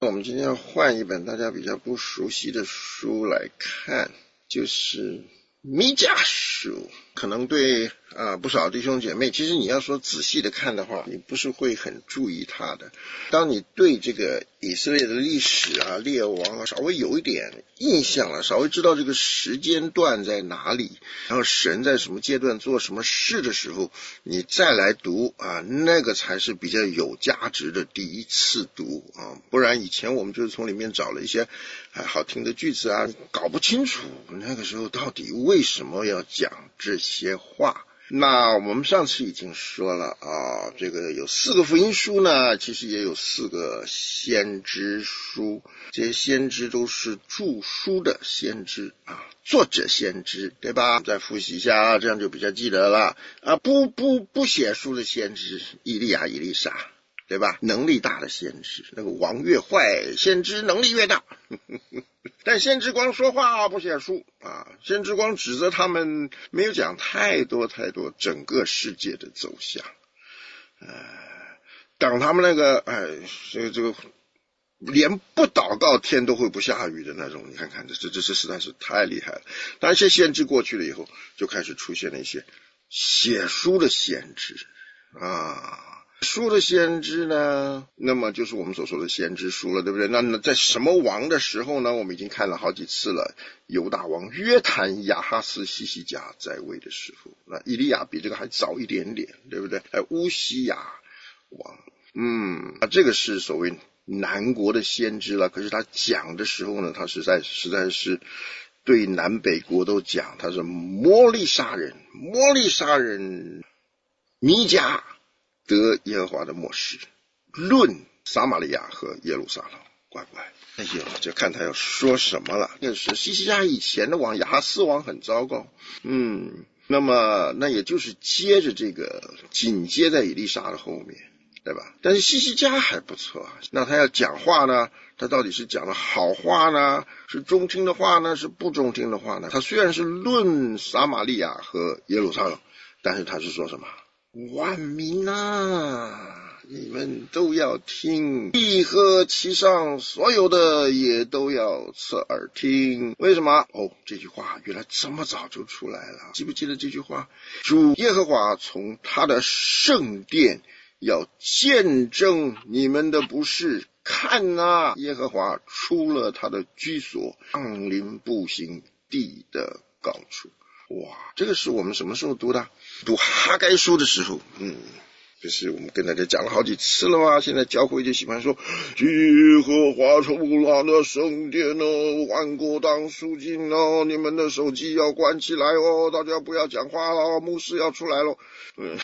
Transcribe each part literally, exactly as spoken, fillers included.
我们今天要换一本大家比较不熟悉的书来看，就是弥迦书。可能对啊、呃、不少弟兄姐妹，其实你要说仔细的看的话，你不是会很注意它的。当你对这个以色列的历史啊、列王啊稍微有一点印象了，稍微知道这个时间段在哪里，然后神在什么阶段做什么事的时候，你再来读啊，那个才是比较有价值的第一次读啊。不然以前我们就是从里面找了一些啊好听的句子啊，搞不清楚那个时候到底为什么要讲这些话。那我们上次已经说了啊，这个有四个福音书呢，其实也有四个先知书，这些先知都是著书的先知啊，作者先知，对吧？再复习一下，这样就比较记得了啊。不不不写书的先知，以利亚、以利沙，对吧？能力大的先知，那个王越坏，先知能力越大。但先知光说话不写书啊，先知光指责他们，没有讲太多太多整个世界的走向。呃，等他们那个哎，这个这个连不祷告天都会不下雨的那种，你看看这这这实在是太厉害了。当一些先知过去了以后，就开始出现了一些写书的先知啊。书的先知呢，那么就是我们所说的先知书了，对不对？那在什么王的时候呢？我们已经看了好几次了。犹大王约坦、亚哈斯、西西家在位的时候，那以利亚比这个还早一点点，对不对？还有乌西亚王，嗯，那这个是所谓南国的先知了。可是他讲的时候呢，他实在实在是对南北国都讲，他是摩利沙人，摩利沙人弥迦得耶和华的默示，论撒玛利亚和耶路撒冷，乖乖，哎呦，就看他要说什么了。那是西西家以前的王亚哈斯王很糟糕，嗯，那么那也就是接着这个紧接在以利沙的后面，对吧？但是西西家还不错，那他要讲话呢，他到底是讲的好话呢，是中听的话呢，是不中听的话呢？他虽然是论撒玛利亚和耶路撒冷，但是他是说什么？万民啊，你们都要听，地和其上所有的也都要侧耳听。为什么？哦，这句话原来这么早就出来了，记不记得这句话？主耶和华从他的圣殿要见证你们的不是，看啊，耶和华出了他的居所，降临步行地的高处。哇，这个是我们什么时候读的？读哈该书的时候，嗯，就是我们跟大家讲了好几次了嘛。现在教会就喜欢说，耶和华出了的圣殿哦，万国当肃静哦，你们的手机要关起来哦，大家不要讲话了，牧师要出来了。嗯，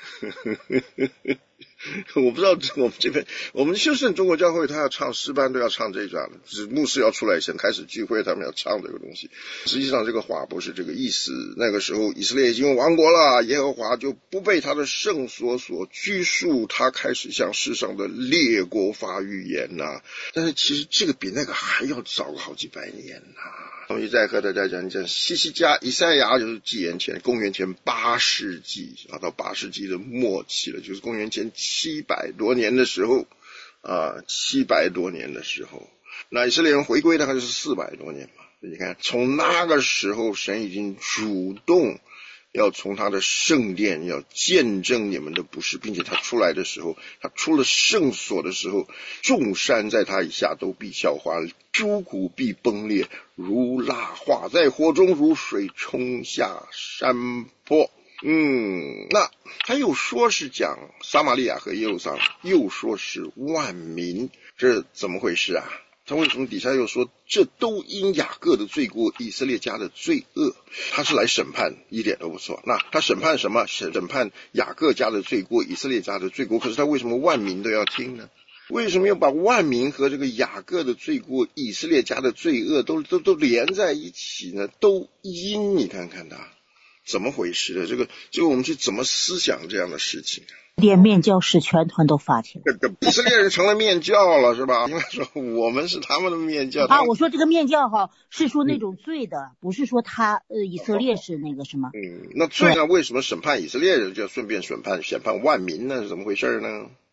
我不知道我们这边，我们休胜中国教会他要唱诗班都要唱这一段了，只牧师要出来先开始聚会，他们要唱这个东西。实际上这个话不是这个意思。那个时候以色列已经亡国了，耶和华就不被他的圣所所拘束，他开始向世上的列国发预言呐、啊。但是其实这个比那个还要早好几百年呐、啊。我们再和大家讲讲西西家、以赛亚，就是纪元前公元前八世纪啊，到八世纪的末期了，就是公元前七百多年的时候啊，七百多年的时候，那以色列人回归大概就是四百多年嘛。你看，从那个时候，神已经主动要从他的圣殿要见证你们的不是，并且他出来的时候，他出了圣所的时候，众山在他以下都必消化，诸谷必崩裂，如蜡化在火中，如水冲下山坡。嗯，那他又说是讲撒玛利亚和耶路撒冷，又说是万民，这怎么回事啊？他为什么底下又说这都因雅各的罪过，以色列家的罪恶？他是来审判，一点都不错。那他审判什么？审判雅各家的罪过，以色列家的罪过。可是他为什么万民都要听呢？为什么要把万民和这个雅各的罪过、以色列家的罪恶都都都连在一起呢？都因，你看看他怎么回事的？这个这个我们去怎么思想这样的事情？ 连面教使全团都发起来， 这个以色列人成了面教了，是吧？应该说我们是他们的面教啊。我说这个面教哈，是说那种罪的，嗯、不是说他呃以色列是那个什么。 嗯，那罪呢？为什么审判以色列人就要顺便审判审判万民呢？是怎么回事呢？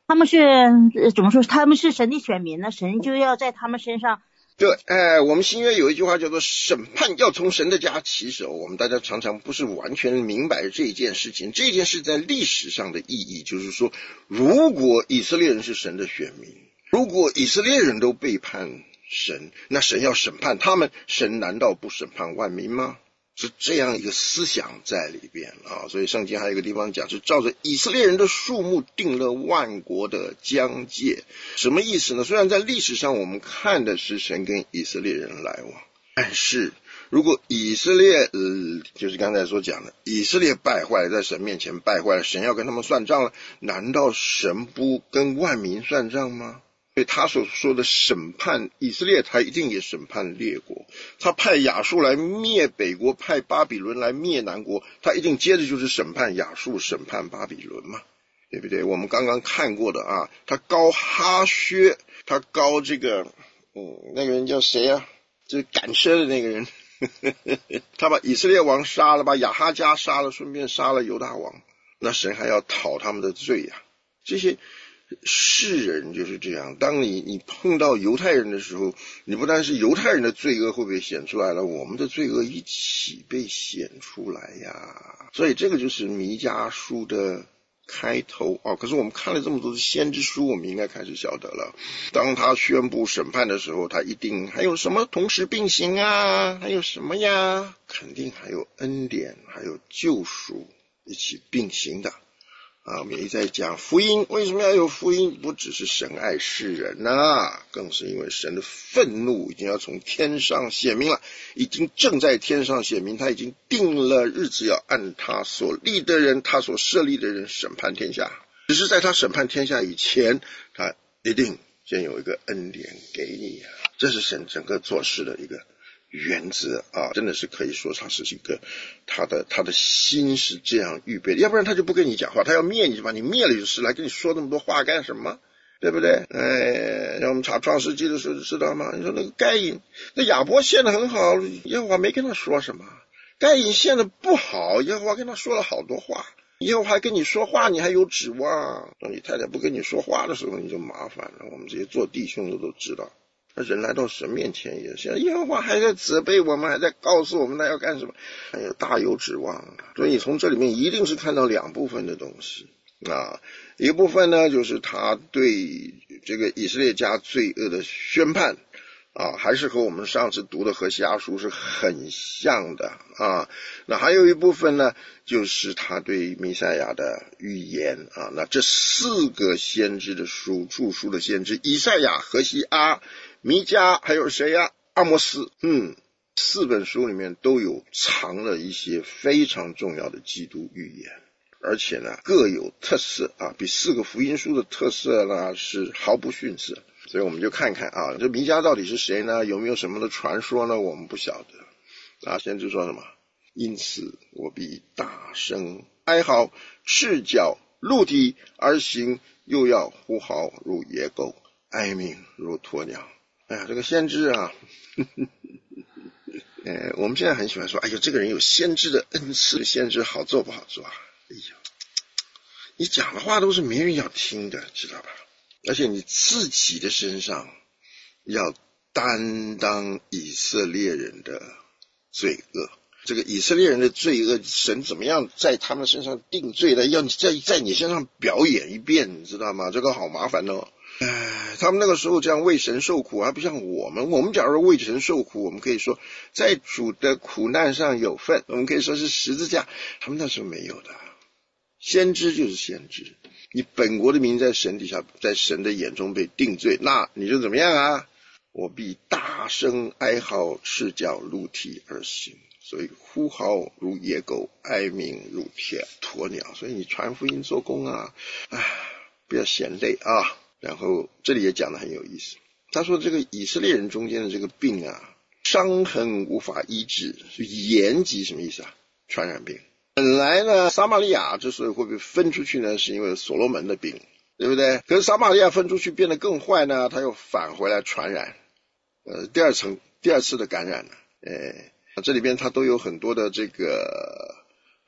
他们是呃怎么说？他们是神的选民呢，神就要在他们身上。 对，哎，我们新约有一句话叫做审判要从神的家起手，我们大家常常不是完全明白这件事情。这件事在历史上的意义就是说，如果以色列人是神的选民，如果以色列人都背叛神，那神要审判他们，神难道不审判万民吗？是这样一个思想在里边啊，所以圣经还有一个地方讲，是照着以色列人的数目定了万国的疆界。什么意思呢？虽然在历史上我们看的是神跟以色列人来往，但是如果以色列呃，就是刚才所讲的，以色列败坏了，在神面前败坏了，神要跟他们算账了，难道神不跟万民算账吗？所以他所说的审判以色列，他一定也审判列国。他派亚述来灭北国，派巴比伦来灭南国，他一定接着就是审判亚述，审判巴比伦嘛，对不对？我们刚刚看过的啊，他高哈薛，他高这个嗯，那个人叫谁啊？就是赶车的那个人他把以色列王杀了，把亚哈家杀了，顺便杀了犹大王，那神还要讨他们的罪呀、啊。这些世人就是这样，当你你碰到犹太人的时候，你不但是犹太人的罪恶会被显出来了，我们的罪恶一起被显出来呀。所以这个就是弥迦书的开头哦。可是我们看了这么多的先知书，我们应该开始晓得了，当他宣布审判的时候，他一定还有什么同时并行啊？还有什么呀？肯定还有恩典，还有救赎一起并行的啊，我们也在讲福音，为什么要有福音？不只是神爱世人啊，更是因为神的愤怒已经要从天上显明了，已经正在天上显明，他已经定了日子，要按他所立的人，他所设立的人审判天下。只是在他审判天下以前，他一定先有一个恩典给你啊，这是神整个做事的一个原则啊，真的是可以说他是一个他的他的心是这样预备的，要不然他就不跟你讲话，他要灭你就把你灭了就是来跟你说那么多话干什么？对不对？哎，让我们查创世纪的时候就知道吗？你说那个该隐，那亚伯献的很好，耶和华没跟他说什么；该隐献的不好，耶和华跟他说了好多话。耶和华跟你说话，你还有指望；当你太太不跟你说话的时候，你就麻烦了。我们这些做弟兄的都知道。人来到神面前也是，耶和华还在责备我们，还在告诉我们他要干什么，还有大有指望。所以从这里面一定是看到两部分的东西啊，一部分呢就是他对这个以色列家罪恶的宣判啊，还是和我们上次读的何西阿书是很像的啊。那还有一部分呢，就是他对弥赛亚的预言啊。那这四个先知的书，著书的先知，以赛亚、何西阿、弥迦还有谁呀、啊？阿摩斯，嗯，四本书里面都有藏了一些非常重要的基督预言，而且呢各有特色啊，比四个福音书的特色呢是毫不逊色。所以我们就看看啊，这弥迦到底是谁呢？有没有什么的传说呢？我们不晓得啊。先知说什么？因此我必大声哀嚎，赤脚露体而行，又要呼号如野狗，哀鸣如鸵鸟。哎呀，这个先知啊呵呵呃，我们现在很喜欢说，哎呦，这个人有先知的恩赐，先知好做不好做啊？哎呀，你讲的话都是没人要听的，知道吧？而且你自己的身上要担当以色列人的罪恶，这个以色列人的罪恶，神怎么样在他们身上定罪的，要你在在你身上表演一遍，你知道吗？这个好麻烦哦。唉，他们那个时候这样为神受苦，还不像我们。我们假如为神受苦，我们可以说在主的苦难上有份，我们可以说是十字架。他们那时候没有的。先知就是先知，你本国的民在神底下，在神的眼中被定罪，那你就怎么样啊？我必大声哀嚎，赤脚露体而行，所以呼号如野狗，哀鸣如铁鸵鸟。所以你传福音做工啊，唉，不要嫌累啊。然后这里也讲得很有意思，他说这个以色列人中间的这个病啊，伤痕无法医治，是延疾什么意思啊？传染病。本来呢，撒玛利亚之所以会被分出去呢，是因为所罗门的病，对不对？可是撒玛利亚分出去变得更坏呢，他又返回来传染，呃，第二层第二次的感染了。哎，这里边他都有很多的这个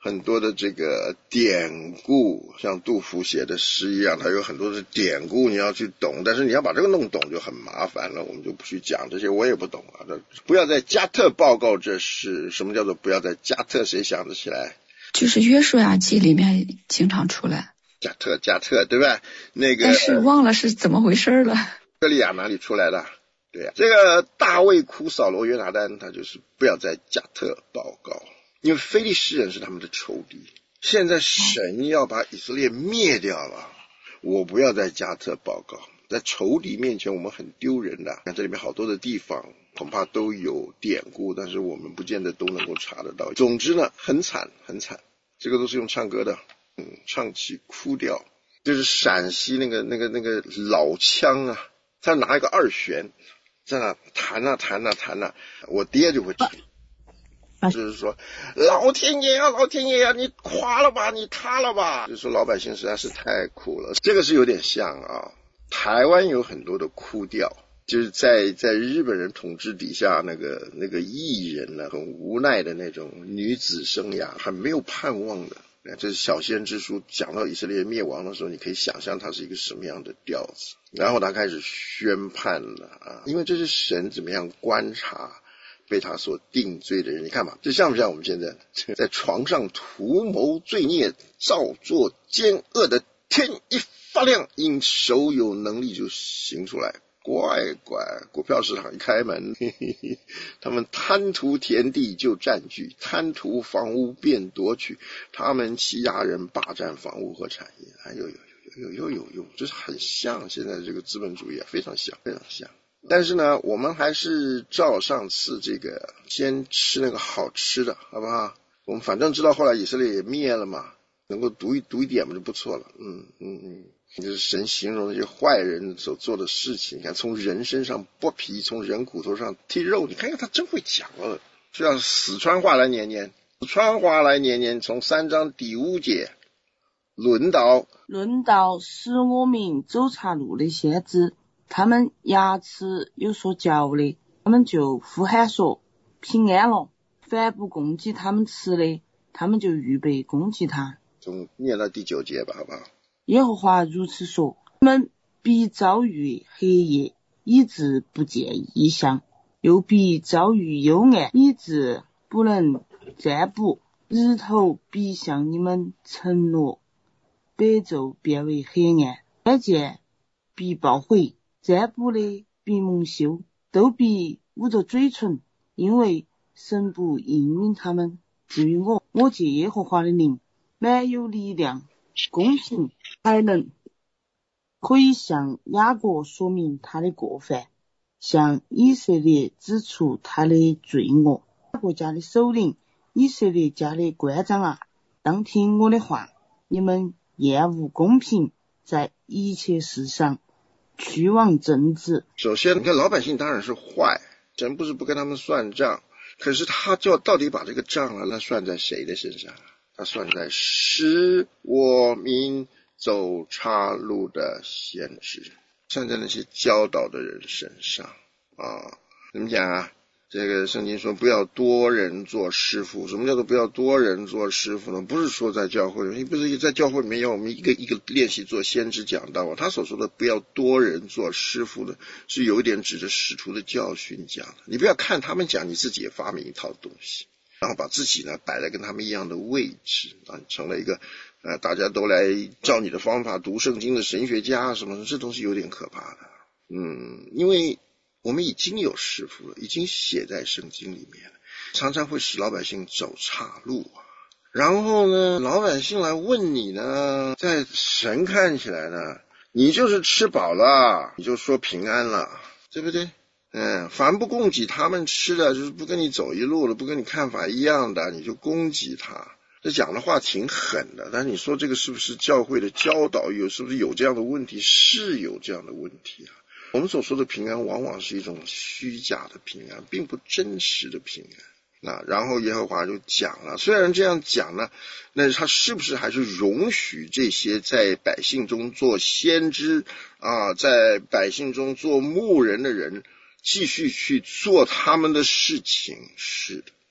很多的这个典故，像杜甫写的诗一样，它有很多的典故你要去懂，但是你要把这个弄懂就很麻烦了，我们就不去讲这些，我也不懂啊。不要在加特报告，这是什么叫做不要在加特？谁想得起来？ 就是约书亚记里面经常出来加特加特，对吧？那个但是忘了是怎么回事了。 歌利亚哪里出来的？对呀、啊，这个大卫哭扫罗约拿单，他就是不要在加特报告，因为非利士人是他们的仇敌。现在神要把以色列灭掉了，我不要在加特报告，在仇敌面前我们很丢人的。看这里面好多的地方恐怕都有典故，但是我们不见得都能够查得到。总之呢，很惨很惨，这个都是用唱歌的，嗯，唱起哭调，就是陕西那个那个那个老腔啊，他拿一个二弦在那弹啊弹啊弹啊，我爹就会听。就是说老天爷啊老天爷啊，你垮了吧，你塌了吧，就是说老百姓实在是太苦了。这个是有点像啊，台湾有很多的哭调，就是在在日本人统治底下，那个那个艺人呢，很无奈的那种女子生涯，很没有盼望的。这是小先知书讲到以色列灭亡的时候，你可以想象它是一个什么样的调子。然后他开始宣判了啊，因为这是神怎么样观察被他所定罪的人。你看嘛，这像不像我们现在在床上图谋罪孽，造作奸恶的，天一发亮，因手有能力就行出来。乖乖，股票市场一开门，嘿嘿嘿，他们贪图田地就占据，贪图房屋便夺取，他们欺压人，霸占房屋和产业。哎呦呦呦呦呦呦呦，这是很像现在这个资本主义啊，非常像非常像。但是呢，我们还是照上次这个先吃那个好吃的，好不好？我们反正知道后来以色列也灭了嘛，能够读一读一点嘛就不错了。嗯嗯嗯，就是神形容那些坏人所做的事情，你看从人身上剥皮，从人骨头上剔肉，你看看他真会讲了，就像四川话来念念，四川话来念念，从三章第五节论到论到使我们走岔路的先知，他们牙齿有所嚼的，他们就呼喊说平安了，凡不攻击他们吃的，他们就预备攻击他。 从念到第九节吧，好不好？ 耶和华如此说，他们必遭遇黑夜，以致不见异象，又必遭遇幽暗，以致不能占卜。日头必向你们沉落，白昼变为黑暗，眼见必爆毁，占卜的必蒙羞，都必捂着嘴唇，因为神不应允他们。至于我，我借耶和华的灵，满有力量、公平、才能，可以向雅各说明他的过犯，向以色列指出他的罪恶。雅各家的首领，以色列家的官长啊，当听我的话，你们厌恶公平，在一切事上去往正直。 首先你看老百姓当然是坏，神不是不跟他们算账，可是他就到底把这个账啊，那算在谁的身上？他算在使我民走岔路的先知，算在那些教导的人身上啊。怎么讲啊？这个圣经说不要多人做师傅。什么叫做不要多人做师傅呢？不是说在教会里面，不是在教会里面要我们一个一个练习做先知讲道。他所说的不要多人做师傅呢，是有一点指着使徒的教训讲的。你不要看他们讲，你自己也发明一套东西，然后把自己呢摆在跟他们一样的位置啊，成了一个呃大家都来照你的方法读圣经的神学家什么的，这东西有点可怕的。嗯，因为我们已经有师傅了，已经写在圣经里面了，常常会使老百姓走岔路啊。然后呢，老百姓来问你呢，在神看起来呢，你就是吃饱了，你就说平安了，对不对？嗯，凡不供给他们吃的，就是不跟你走一路了，不跟你看法一样的，你就攻击他。这讲的话挺狠的，但是你说这个是不是教会的教导，有是不是有这样的问题？是有这样的问题啊。我们所说的平安往往是一种虚假的平安，并不真实的平安。那然后耶和华就讲了，虽然这样讲呢，那他是不是还是容许这些在百姓中做先知啊，在百姓中做牧人的人继续去做他们的事情？是的，是的。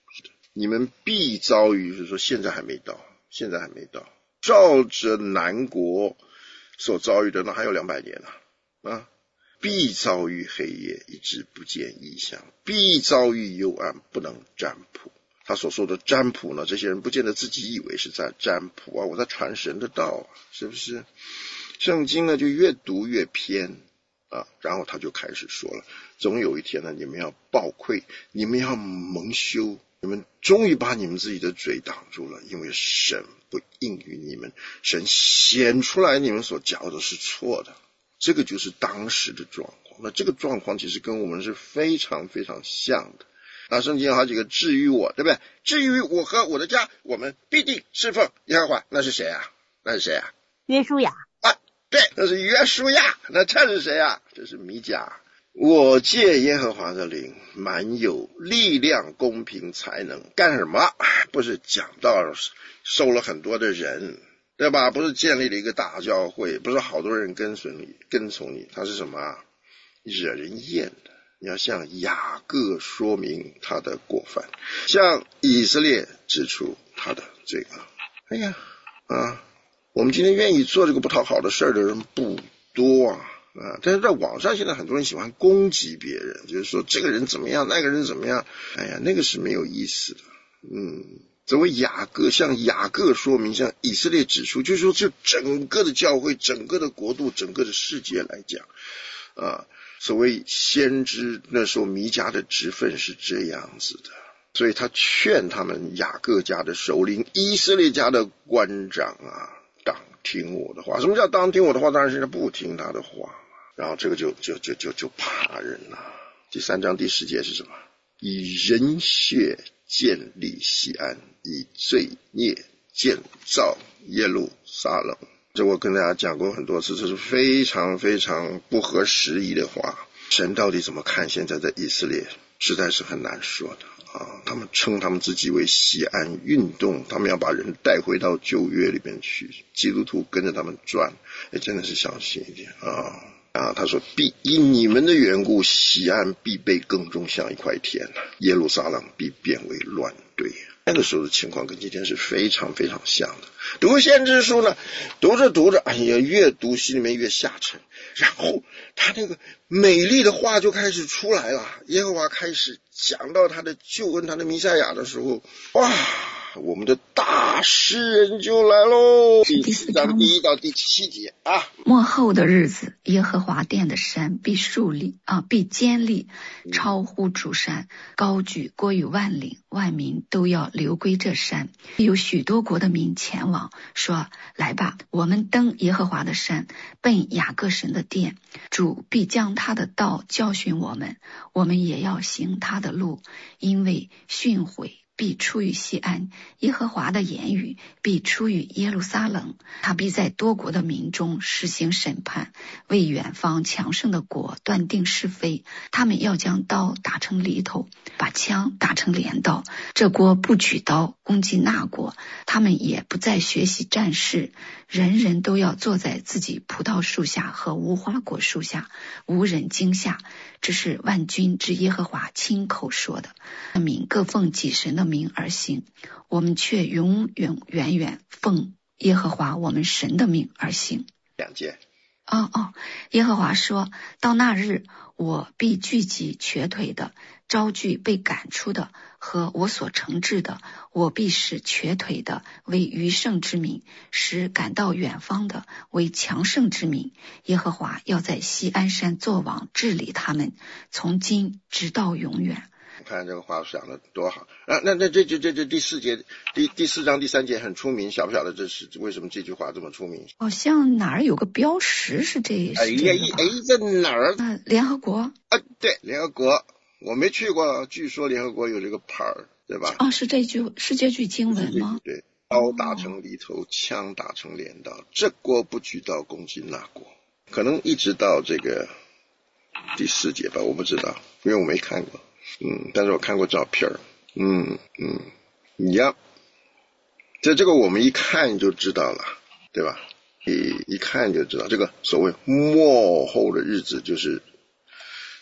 你们必遭遇，就是说现在还没到，现在还没到，照着南国所遭遇的，那还有两百年呢、啊。啊，必遭遇黑夜，以致不见异象；必遭遇幽暗，不能占卜。他所说的占卜呢，这些人不见得自己以为是在占卜啊，我在传神的道啊，是不是？圣经呢就越读越偏啊，然后他就开始说了，总有一天呢，你们要抱愧，你们要蒙羞，你们终于把你们自己的嘴挡住了，因为神不应允你们，神显出来你们所教的是错的。这个就是当时的状况。那这个状况其实跟我们是非常非常像的。那圣经有好几个至于我，对不对？至于我和我的家，我们必定侍奉耶和华。那是谁啊？那是谁啊？ 约书亚啊，对，那是约书亚。那这是谁啊？这是弥迦。我借耶和华的灵，满有力量、公平、才能，干什么？不是讲道收了很多的人，对吧？不是建立了一个大教会，不是好多人跟随你、跟从你，他是什么啊？惹人厌的。你要向雅各说明他的过犯，向以色列指出他的罪恶。哎呀啊，我们今天愿意做这个不讨好的事儿的人不多啊啊！但是在网上现在很多人喜欢攻击别人，就是说这个人怎么样，那个人怎么样。哎呀，那个是没有意思的。嗯，作为雅各，向雅各说明，向以色列指出，就是说这整个的教会、整个的国度、整个的世界来讲啊。所谓先知那时候弥迦的职分是这样子的，所以他劝他们雅各家的首领、以色列家的官长啊，当听我的话。什么叫当听我的话？当然是不听他的话。然后这个就就就就就怕人了。第三章第十节是什么？以人血建立西安，以罪孽建造耶路撒冷。这我跟大家讲过很多次，这是非常非常不合时宜的话。神到底怎么看现在在以色列，实在是很难说的啊！他们称他们自己为西安运动，他们要把人带回到旧约里面去，基督徒跟着他们转，哎，真的是小心一点啊！啊，他说必因你们的缘故，西安必被耕种像一块田，耶路撒冷必变为乱堆。那个时候的情况跟今天是非常非常像的。读先知书呢，读着读着，哎呀，越读心里面越下沉，然后他那个美丽的话就开始出来了。耶和华开始讲到他的救恩，他的弥赛亚的时候，哇，我们的大诗人就来喽。第四章第一到第七节啊。 末后的日子，耶和华殿的山必竖立啊，必坚立，超乎诸山，高举过于万岭，万民都要流归这山。有许多国的民前往，说：来吧，我们登耶和华的山，奔雅各神的殿。主必将他的道教训我们，我们也要行他的路，因为训诲必出于西安，耶和华的言语必出于耶路撒冷。他必在多国的民中实行审判，为远方强盛的国断定是非。他们要将刀打成犁头，把枪打成镰刀。这国不举刀攻击那国，他们也不再学习战事，人人都要坐在自己葡萄树下和无花果树下，无人惊吓。这是万军之耶和华亲口说的。民各奉己神的名而行，我们却永永远远奉耶和华我们神的名而行。 两节。 哦哦，耶和华说，到那日，我必聚集瘸腿的，招聚被赶出的，和我所惩治的，我必使瘸腿的为余剩之民，使赶到远方的为强盛之民。耶和华要在锡安山作王，治理他们，从今直到永远。 看这个话讲的多好啊！那那这这这这第四节第第四章第三节很出名，晓不晓得这是为什么这句话这么出名？ 好像哪儿有个标识是这？ 哎呀，哎，在哪儿？ 呃，联合国啊，对，联合国，我没去过，据说联合国有这个牌儿，对吧？ 哦，是这句是这句经文吗？ 对，刀打成犁头，枪打成镰刀，这国不举刀攻击那国，可能一直到这个第四节吧，我不知道，因为我没看过。嗯，但是我看过照片。嗯嗯，呀，这这个我们一看就知道了，对吧？一一看就知道，这个所谓末后的日子，就是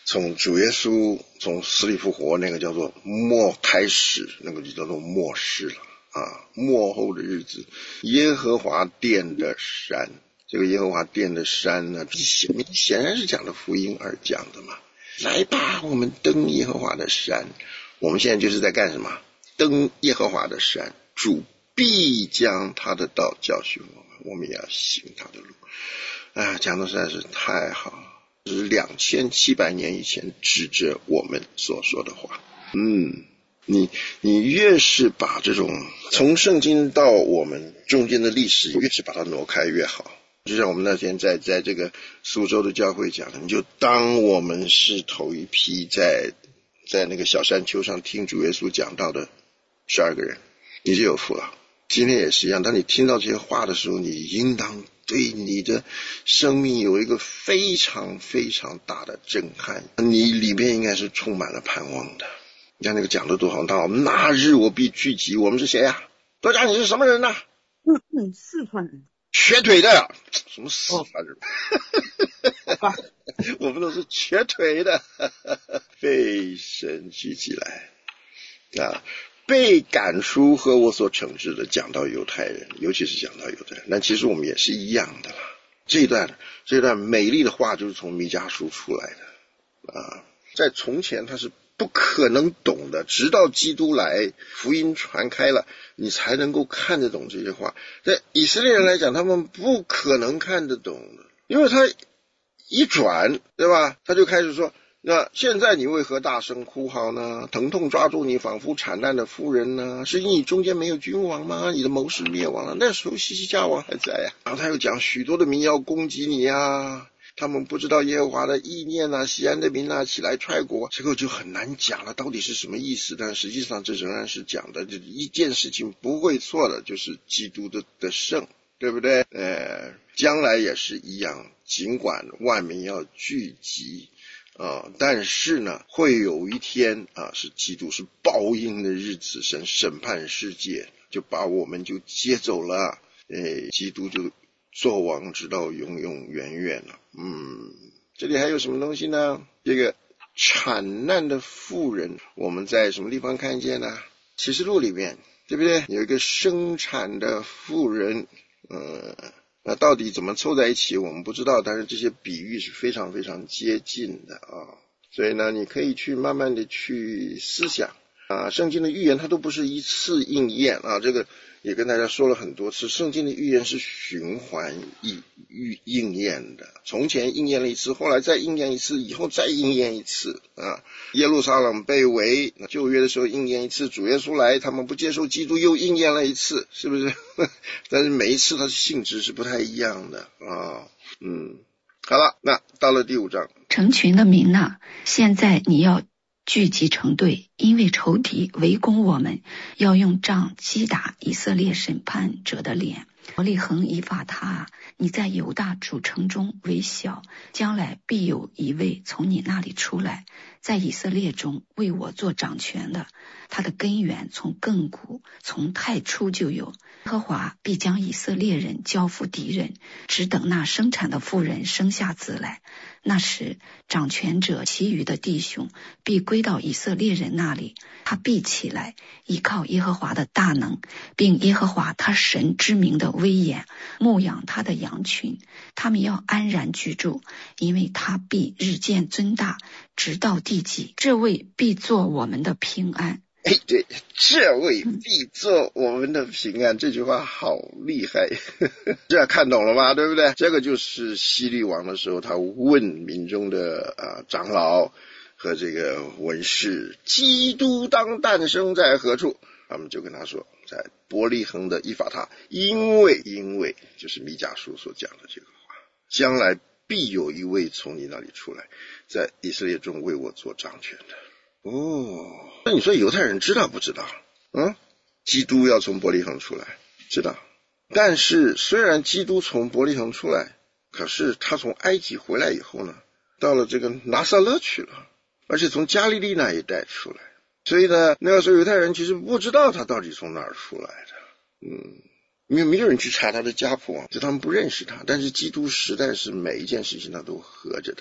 从主耶稣从死里复活那个叫做末开始，那个就叫做末世了啊，末后的日子，耶和华殿的山，这个耶和华殿的山呢，显显然是讲的福音而讲的嘛。来吧，我们登耶和华的山。我们现在就是在干什么？登耶和华的山，主必将他的道教训我们，我们也要行他的路。啊，讲的实在是太好了，这是两千七百年以前指着我们所说的话。嗯，你你越是把这种从圣经到我们中间的历史，越是把它挪开越好。就像我们那天在在这个苏州的教会讲的，你就当我们是头一批在在那个小山丘上听主耶稣讲道的十二个人，你就有福了。今天也是一样，当你听到这些话的时候，你应当对你的生命有一个非常非常大的震撼，你里面应该是充满了盼望的。你看那个讲的多好，到那日我必聚集，我们是谁呀？多讲你是什么人呢？ 嗯嗯，四川人。 瘸腿的呀？什么四川人？ 哦、 我们都是瘸腿的，被神举起来啊！被赶出和我所惩治的，讲到犹太人，尤其是讲到犹太人，但其实我们也是一样的啦。这一段这一段美丽的话就是从弥迦书出来的啊，在从前他是不可能懂的，直到基督来，福音传开了，你才能够看得懂这些话。在以色列人来讲，他们不可能看得懂的，因为他一转，对吧？他就开始说，那现在你为何大声哭嚎呢？疼痛抓住你，仿佛产难的妇人呢？是因为你中间没有君王吗？你的谋士灭亡了。那时候西西家王还在呀、啊。然后他又讲许多的民要攻击你啊，他们不知道耶和华的意念啊，西安的民啊，起来踹国，这个就很难讲了，到底是什么意思？但实际上这仍然是讲的，这一件事情不会错的，就是基督的的圣，对不对？呃，将来也是一样，尽管万民要聚集啊，但是呢，会有一天啊，是基督是报应的日子，神审判世界，就把我们就接走了，诶，基督就作王直到永永远远了。嗯，这里还有什么东西呢？这个产难的妇人，我们在什么地方看见呢？启示录里面，对不对？有一个生产的妇人，嗯，那到底怎么凑在一起我们不知道，但是这些比喻是非常非常接近的啊。所以呢，你可以去慢慢的去思想啊，圣经的预言它都不是一次应验啊，这个也跟大家说了很多次，圣经的预言是循环应应验的，从前应验了一次，后来再应验一次，以后再应验一次啊。耶路撒冷被围，旧约的时候应验一次，主耶稣来，他们不接受基督，又应验了一次，是不是？但是每一次它的性质是不太一样的啊。嗯，好了，那到了第五章， 成群的民呐，现在你要聚集成队，因为仇敌围攻我们，要用杖击打以色列审判者的脸。伯利恒以法他，你在犹大主城中为小，将来必有一位从你那里出来，在以色列中为我做掌权的，他的根源从亘古，从太初就有。耶和华必将以色列人交付敌人，只等那生产的妇人生下子来。那时掌权者其余的弟兄必归到以色列人那里，他必起来依靠耶和华的大能，并耶和华他神之名的威严，牧养他的羊群。他们要安然居住，因为他必日渐增大，直到地极。这位必做我们的平安。 哎，对，这位必做我们的平安，这句话好厉害，这样看懂了吗？对不对？这个就是希律王的时候，他问民中的啊长老和这个文士，基督当诞生在何处？他们就跟他说，在伯利恒的以法他，因为因为就是弥迦书所讲的这个话，将来必有一位从你那里出来，在以色列中为我做掌权的。哦，那你说犹太人知道不知道？嗯，基督要从伯利恒出来，知道。但是虽然基督从伯利恒出来，可是他从埃及回来以后呢，到了这个拿撒勒去了，而且从加利利那一带出来。所以呢，那个时候犹太人其实不知道他到底从哪儿出来的。嗯，没有没有人去查他的家谱，就他们不认识他。但是基督实在是每一件事情他都合着的。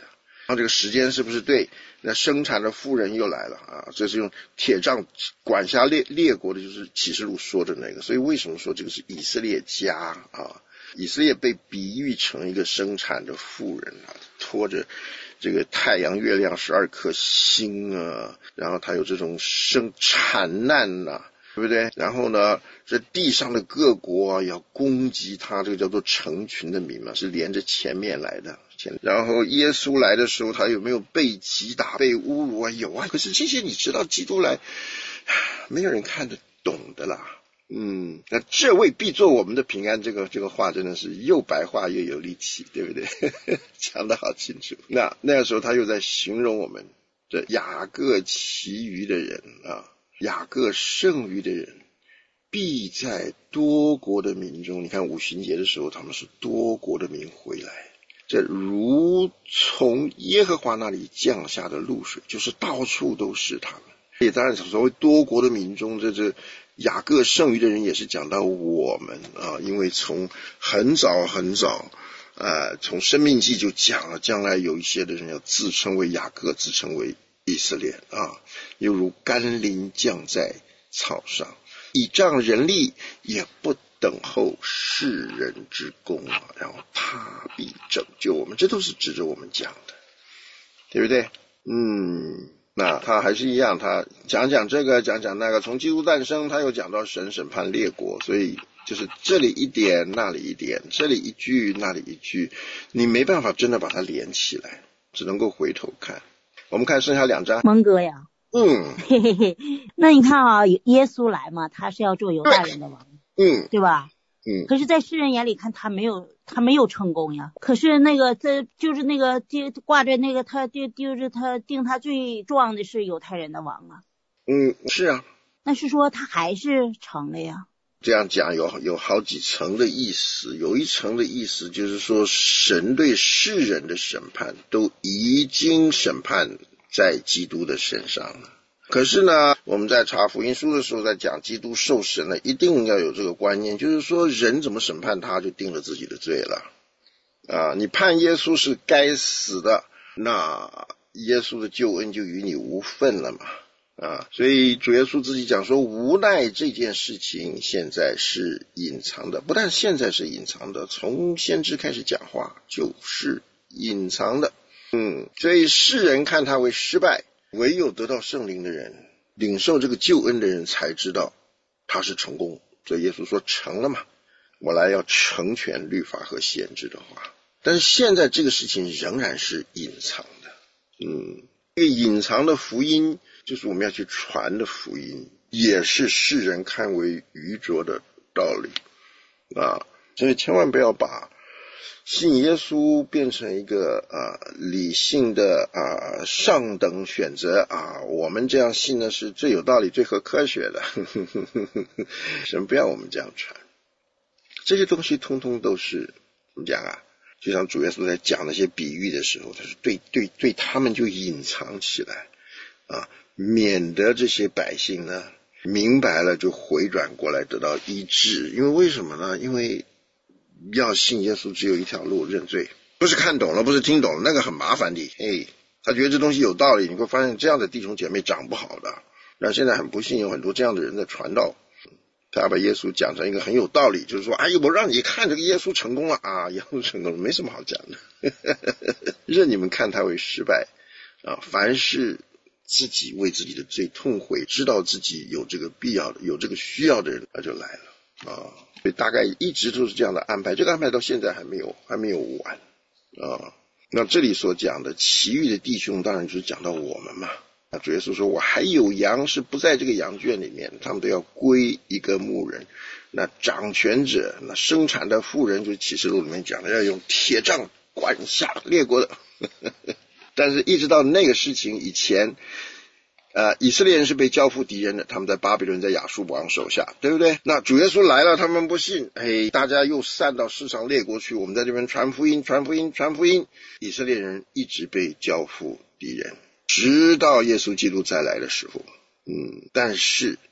然后这个时间是不是对？那生产的妇人又来了啊，这是用铁杖管辖列列国的，就是启示录说的那个。所以为什么说这个是以色列家啊？以色列被比喻成一个生产的妇人啊，拖着这个太阳、月亮十二颗星啊，然后他有这种生产难呐、啊，对不对？然后呢，这地上的各国啊要攻击他，这个叫做成群的民嘛，是连着前面来的。然后耶稣来的时候，他有没有被击打、被侮辱啊？有啊。可是这些你知道，基督来，没有人看得懂的啦。嗯，那这位必做我们的平安，这个这个话真的是又白话又有力气，对不对？讲得好清楚。那那个时候他又在形容我们这雅各其余的人啊，雅各剩余的人，必在多国的民中。你看五旬节的时候，他们是多国的民回来。这如从耶和华那里降下的露水，就是到处都是他们。也当然所谓多国的民中，这这雅各剩余的人也是讲到我们啊，因为从很早很早呃，从申命记就讲了，将来有一些的人要自称为雅各，自称为以色列啊，犹如甘霖降在草上，倚仗人力也不等候世人之功啊，然后他必拯救我们，这都是指着我们讲的，对不对？嗯，那他还是一样，他讲讲这个，讲讲那个，从基督诞生，他又讲到神审判列国，所以就是这里一点，那里一点，这里一句，那里一句，你没办法真的把它连起来，只能够回头看。我们看剩下两章， 蒙哥呀， 嗯， 嘿嘿嘿，那你看啊，耶稣来嘛，他是要做犹大人的王， 嗯， 对吧？ 嗯， 可是在世人眼里看他没有他没有成功呀，可是那个这就是那个就挂着那个他就就是他定他最壮的是犹太人的王啊。 嗯，是啊， 那是说他还是成了呀。 这样讲有有好几层的意思，有一层的意思就是说神对世人的审判都已经审判在基督的身上了。可是呢，我们在查福音书的时候，在讲基督受审呢，一定要有这个观念，就是说人怎么审判他，就定了自己的罪了啊！你判耶稣是该死的，那耶稣的救恩就与你无份了嘛啊！所以主耶稣自己讲说，无奈这件事情现在是隐藏的，不但现在是隐藏的，从先知开始讲话就是隐藏的。嗯，所以世人看他为失败，唯有得到圣灵的人，领受这个救恩的人才知道他是成功。所以耶稣说成了嘛，我来要成全律法和先知的话。但是现在这个事情仍然是隐藏的。嗯，这个隐藏的福音就是我们要去传的福音，也是世人看为愚拙的道理啊！所以千万不要把信耶稣变成一个啊理性的啊上等选择啊，我们这样信呢是最有道理、最合科学的。神不要我们这样传，这些东西通通都是怎么讲啊？就像主耶稣在讲那些比喻的时候，他是对对对他们就隐藏起来啊，免得这些百姓呢明白了就回转过来得到医治。因为为什么呢？因为要信耶稣只有一条路，认罪，不是看懂了，不是听懂了，那个很麻烦的。哎，他觉得这东西有道理，你会发现这样的弟兄姐妹长不好的。那现在很不幸有很多这样的人在传道，他把耶稣讲成一个很有道理，就是说哎呀，我让你看这个耶稣成功了啊，耶稣成功了，没什么好讲的。任你们看他为失败啊，凡是自己为自己的罪痛悔，知道自己有这个必要的有这个需要的人，他就来了啊。所以大概一直都是这样的安排，这个安排到现在还没有还没有完啊。那这里所讲的其余的弟兄，当然就是讲到我们嘛。那主耶稣说，我还有羊是不在这个羊圈里面，他们都要归一个牧人。那掌权者，那生产的妇人，就是启示录里面讲的，要用铁杖管辖列国的。但是一直到那个事情以前，呃，以色列人是被交付敌人的，他们在巴比伦，在亚述王手下，对不对？那主耶稣来了，他们不信，哎，大家又散到世上列国去，我们在这边传福音，传福音，传福音。以色列人一直被交付敌人，直到耶稣基督再来的时候。嗯，但是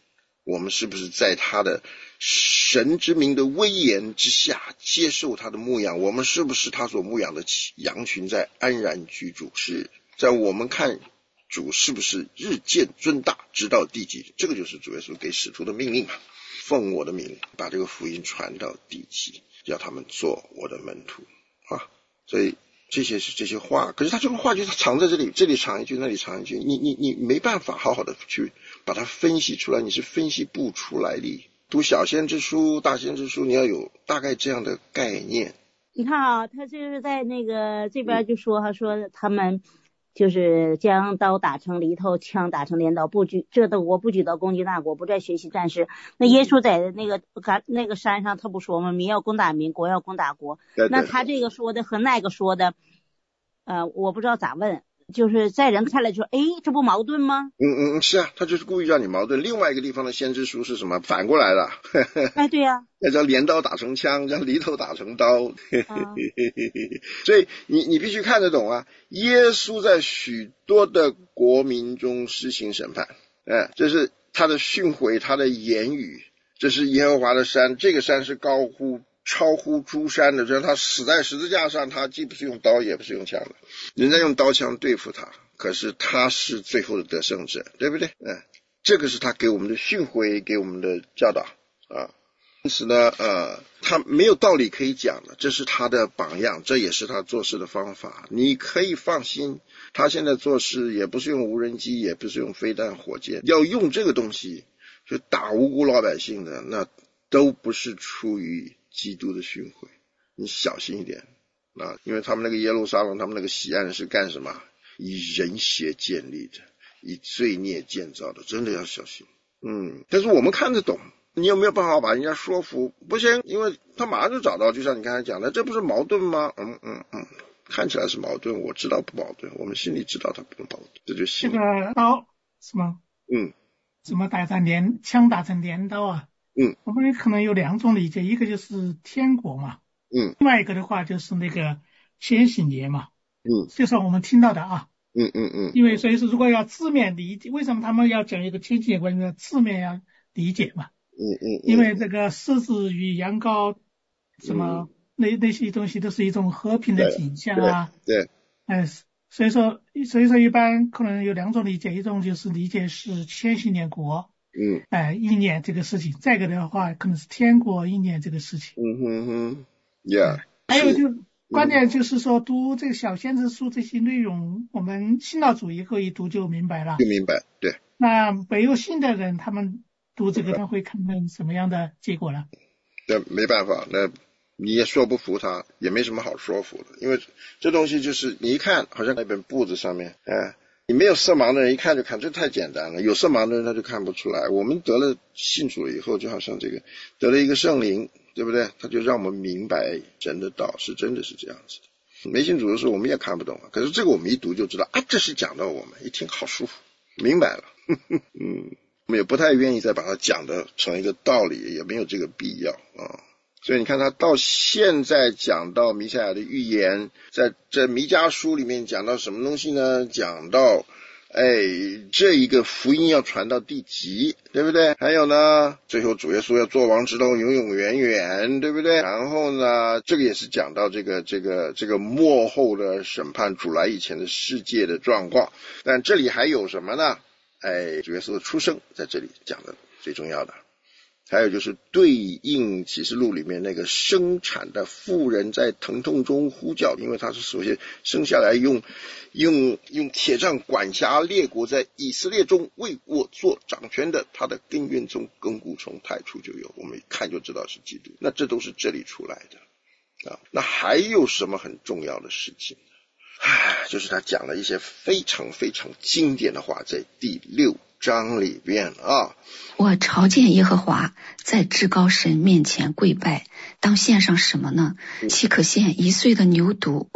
我们是不是在他的神之名的威严之下接受他的牧养？我们是不是他所牧养的羊群在安然居住？是在我们看主是不是日渐尊大，直到地极？这个就是主耶稣给使徒的命令嘛，奉我的名把这个福音传到地极，叫他们做我的门徒啊。所以这些是这些话，可是他这个话就藏在这里，这里藏一句，那里藏一句，你你你没办法好好的去把它分析出来，你是分析不出来的。读小先知书、大先知书，你要有大概这样的概念。 你看啊，他就是在那个这边就说，他说他们就是将刀打成犁头，枪打成镰刀，不举这的国不举刀攻击那国，不再学习战士。那耶稣在那个那个山上他不说吗？民要攻打民，国要攻打国。 对对， 那他这个说的和那个说的呃我不知道咋问，就是在人看来说，哎，这不矛盾吗？ 嗯嗯，是啊，他就是故意让你矛盾。另外一个地方的先知书是什么？反过来了。 哎，对呀、啊， 要将镰刀打成枪，将犁头打成刀。啊、所以你你必须看得懂啊。耶稣在许多的国民中施行审判，哎，这是他的训诲，他的言语。这是耶和华的山，这个山是高乎超乎诸山的，就是他死在十字架上，他既不是用刀也不是用枪的，人家用刀枪对付他，可是他是最后的得胜者，对不对？嗯，这个是他给我们的训诲，给我们的教导啊。因此呢，呃，他没有道理可以讲的，这是他的榜样，这也是他做事的方法。你可以放心，他现在做事也不是用无人机，也不是用飞弹火箭，要用这个东西就打无辜老百姓的，那都不是出于基督的训诲，你小心一点啊！因为他们那个耶路撒冷，他们那个西岸是干什么？以人血建立的，以罪孽建造的，真的要小心。嗯，但是我们看得懂，你有没有办法把人家说服？不行，因为他马上就找到，就像你刚才讲的，这不是矛盾吗？嗯嗯嗯，看起来是矛盾，我知道不矛盾，我们心里知道它不矛盾，这就行。 这个刀什么？ 嗯， 怎么打成镰枪打成镰刀啊？ 嗯， 我们可能有两种理解，一个就是天国嘛， 嗯， 另外一个的话就是那个千禧年嘛， 嗯， 就是我们听到的啊， 嗯嗯嗯， 因为所以说如果要字面理解，为什么他们要讲一个千禧年关于字面要理解嘛？ 嗯嗯， 因为这个狮子与羊羔什么、嗯、那那些东西都是一种和平的景象啊， 对，对， 哎，所以说所以说一般可能有两种理解，一种就是理解是千禧年国。 嗯， 哎，意念这个事情，再一个的话，可能是天国意念这个事情。 嗯哼哼 ，Yeah。 还有就关键就是说，读这个小先知书这些内容，我们信道主以后一读就明白了。 就明白，对。 那没有信的人，他们读这个，他会看到什么样的结果呢？ 那没办法，那你也说不服他，也没什么好说服的，因为这东西就是你一看，好像那本簿子上面，哎。你没有色盲的人一看就看，这太简单了。有色盲的人他就看不出来。我们得了信主了以后，就好像这个得了一个圣灵，对不对？他就让我们明白神的道是真的是这样子的。没信主的时候我们也看不懂啊，可是这个我们一读就知道啊，这是讲到我们，一听好舒服，明白了。嗯，我们也不太愿意再把它讲的成一个道理，也没有这个必要啊。所以你看他到现在讲到弥赛亚的预言，在这弥迦书里面讲到什么东西呢？讲到哎这一个福音要传到地极，对不对？还有呢，最后主耶稣要做王直到永永远远，对不对？然后呢，这个也是讲到这个这个这个末后的审判主来以前的世界的状况。但这里还有什么呢？哎，主耶稣的出生在这里讲的最重要的。还有就是对应启示录里面那个生产的妇人在疼痛中呼叫，因为他是首先生下来用用用铁杖管辖列国，在以色列中为我做掌权的，他的根源从亘古从太初就有，我们一看就知道是基督。那这都是这里出来的啊。那还有什么很重要的事情？唉，就是他讲了一些非常非常经典的话，在第六章里边啊， 我朝见耶和华，在至高神面前跪拜，当献上什么呢？岂可献一岁的牛犊为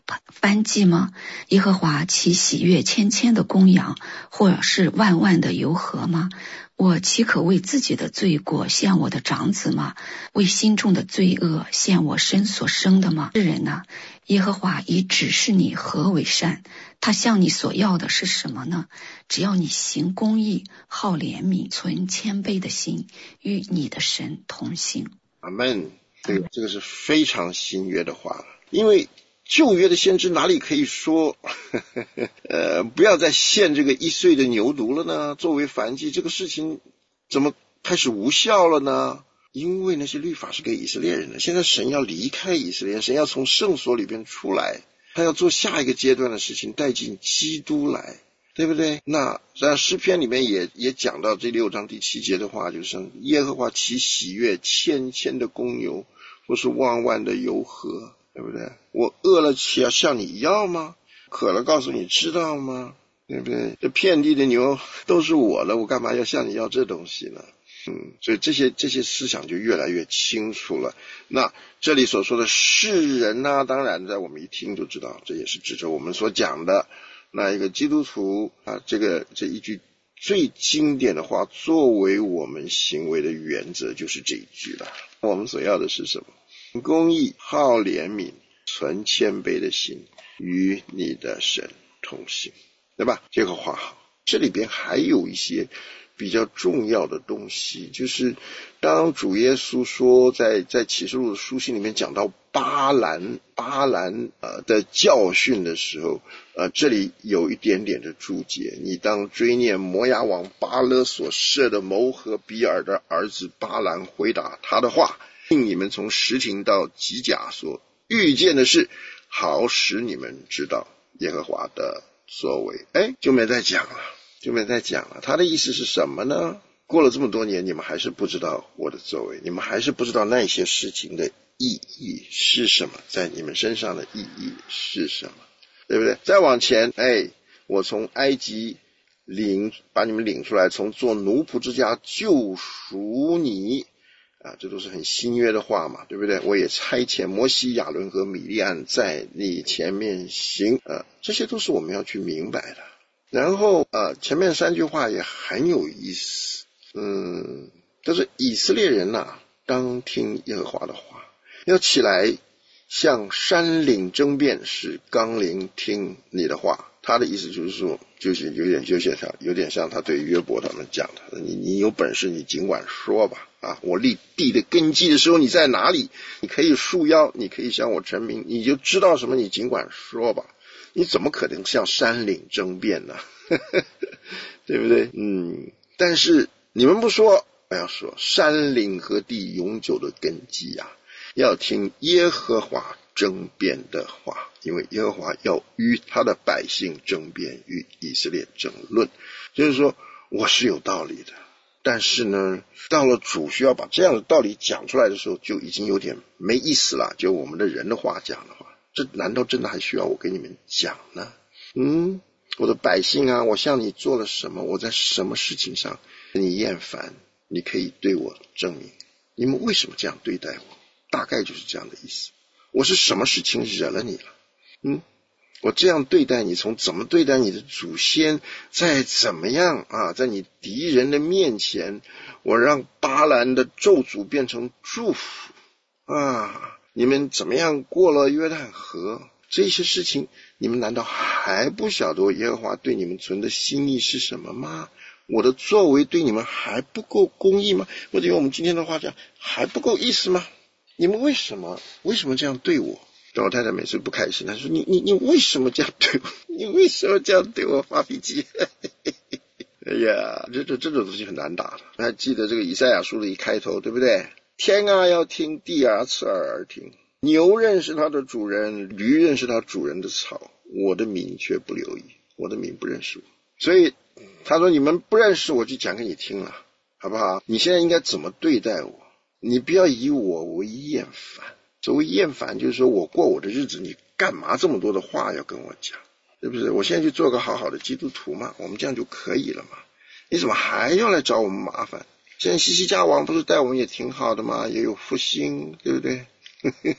燔祭吗？耶和华岂喜悦千千的公羊，或是万万的油河吗？我岂可为自己的罪过献我的长子吗？为心中的罪恶献我身所生的吗？世人啊，耶和华已指示你何为善，他向你所要的是什么呢？只要你行公义，好怜悯，存谦卑的心，与你的神同行。 阿们。这个这个是非常新约的话，因为旧约的先知哪里可以说呵呵呃不要再献这个一岁的牛犊了呢？作为燔祭，这个事情怎么开始无效了呢？因为那些律法是给以色列人的，现在神要离开以色列，神要从圣所里边出来，他要做下一个阶段的事情，带进基督来，对不对？那在诗篇里面也也讲到这六章第七节的话，就是耶和华岂喜悦千千的公牛，或是万万的油河，对不对？我饿了岂要向你要吗？渴了告诉你知道吗？对不对？这遍地的牛都是我的，我干嘛要向你要这东西呢？嗯，所以这些这些思想就越来越清楚了。那这里所说的世人呢、啊，当然在我们一听就知道，这也是指着我们所讲的那一个基督徒啊，这个这一句最经典的话作为我们行为的原则，就是这一句了。我们所要的是什么？公义，好怜悯，存谦卑的心，与你的神同行，对吧？这个话好，这里边还有一些比较重要的东西，就是当主耶稣说在在启示录的书信里面讲到巴兰巴兰呃的教训的时候，呃这里有一点点的注解，你当追念摩押王巴勒所设的谋和比尔的儿子巴兰回答他的话，令你们从什亭到吉甲所遇见的事，好使你们知道耶和华的作为。哎，就没再讲了就没再讲了。他的意思是什么呢？过了这么多年，你们还是不知道我的作为，你们还是不知道那些事情的意义是什么，在你们身上的意义是什么，对不对？再往前，哎，我从埃及领把你们领出来，从做奴仆之家救赎你啊，这都是很新约的话嘛，对不对？我也差遣摩西、亚伦和米利暗在你前面行，呃，这些都是我们要去明白的。然后呃，前面三句话也很有意思，嗯，就是以色列人啊，当听耶和华的话，要起来向山岭争辩，使纲领听你的话。他的意思就是说，就是有点就像有点像他对约伯他们讲的，你你有本事你尽管说吧，啊，我立地的根基的时候你在哪里？你可以束腰，你可以向我陈明，你就知道什么，你尽管说吧。你怎么可能向山岭争辩呢？对不对？嗯，但是你们不说，我要说山岭和地永久的根基啊，要听耶和华争辩的话，因为耶和华要与他的百姓争辩，与以色列争论。就是说我是有道理的，但是呢，到了主需要把这样的道理讲出来的时候，就已经有点没意思了。就我们的人的话讲的话，这难道真的还需要我给你们讲呢？嗯，我的百姓啊，我向你做了什么？我在什么事情上你厌烦？你可以对我证明，你们为什么这样对待我？大概就是这样的意思。我是什么事情惹了你了？嗯，我这样对待你，从怎么对待你的祖先，再怎么样啊，在你敌人的面前，我让巴兰的咒诅变成祝福啊！你们怎么样过了约旦河？这些事情你们难道还不晓得耶和华对你们存的心意是什么吗？我的作为对你们还不够公义吗？或者用我们今天的话讲，还不够意思吗？你们为什么为什么这样对我？我太太每次不开心，她说你你你为什么这样对我？你为什么这样对我发脾气？哎呀，这这这种东西很难打的。还记得这个以赛亚书的一开头，对不对？天啊要听，地啊侧耳而听。牛认识它的主人，驴认识它主人的草，我的民却不留意，我的民不认识我。所以他说你们不认识我，就讲给你听了，好不好？你现在应该怎么对待我？你不要以我为厌烦。所谓厌烦就是说我过我的日子，你干嘛这么多的话要跟我讲，对不对？我现在就做个好好的基督徒嘛，我们这样就可以了嘛。你怎么还要来找我们麻烦？现在西西家王不是待我们也挺好的吗？也有复兴，对不对？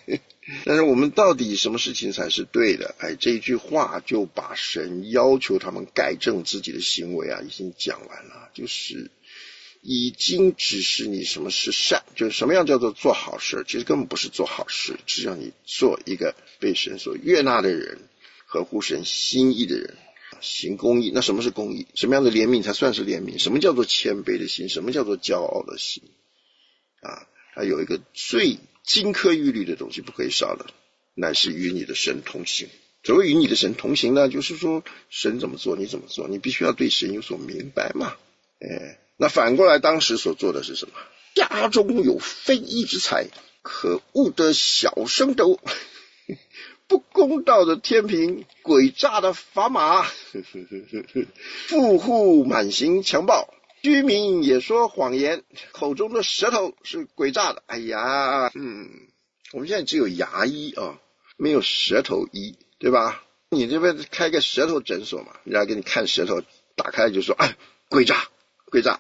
但是我们到底什么事情才是对的？哎，这一句话就把神要求他们改正自己的行为啊，已经讲完了，就是已经指示你什么是善，就是什么样叫做做好事，其实根本不是做好事，只要你做一个被神所悦纳的人，合乎神心意的人，行公义。那什么是公义？什么样的怜悯才算是怜悯？什么叫做谦卑的心？什么叫做骄傲的心？啊，它有一个最金科玉律的东西不可以少的，乃是与你的神同行。所谓与你的神同行呢，就是说神怎么做你怎么做，你必须要对神有所明白嘛。哎，那反过来当时所做的是什么？家中有非义之财，可恶的小升斗，不公道的天平，诡诈的砝码，富户满行强暴，居民也说谎言，口中的舌头是诡诈的。哎呀，嗯，我们现在只有牙医啊，没有舌头医，对吧？你这边开个舌头诊所嘛，人家给你看舌头，打开就说哎，诡诈诡诈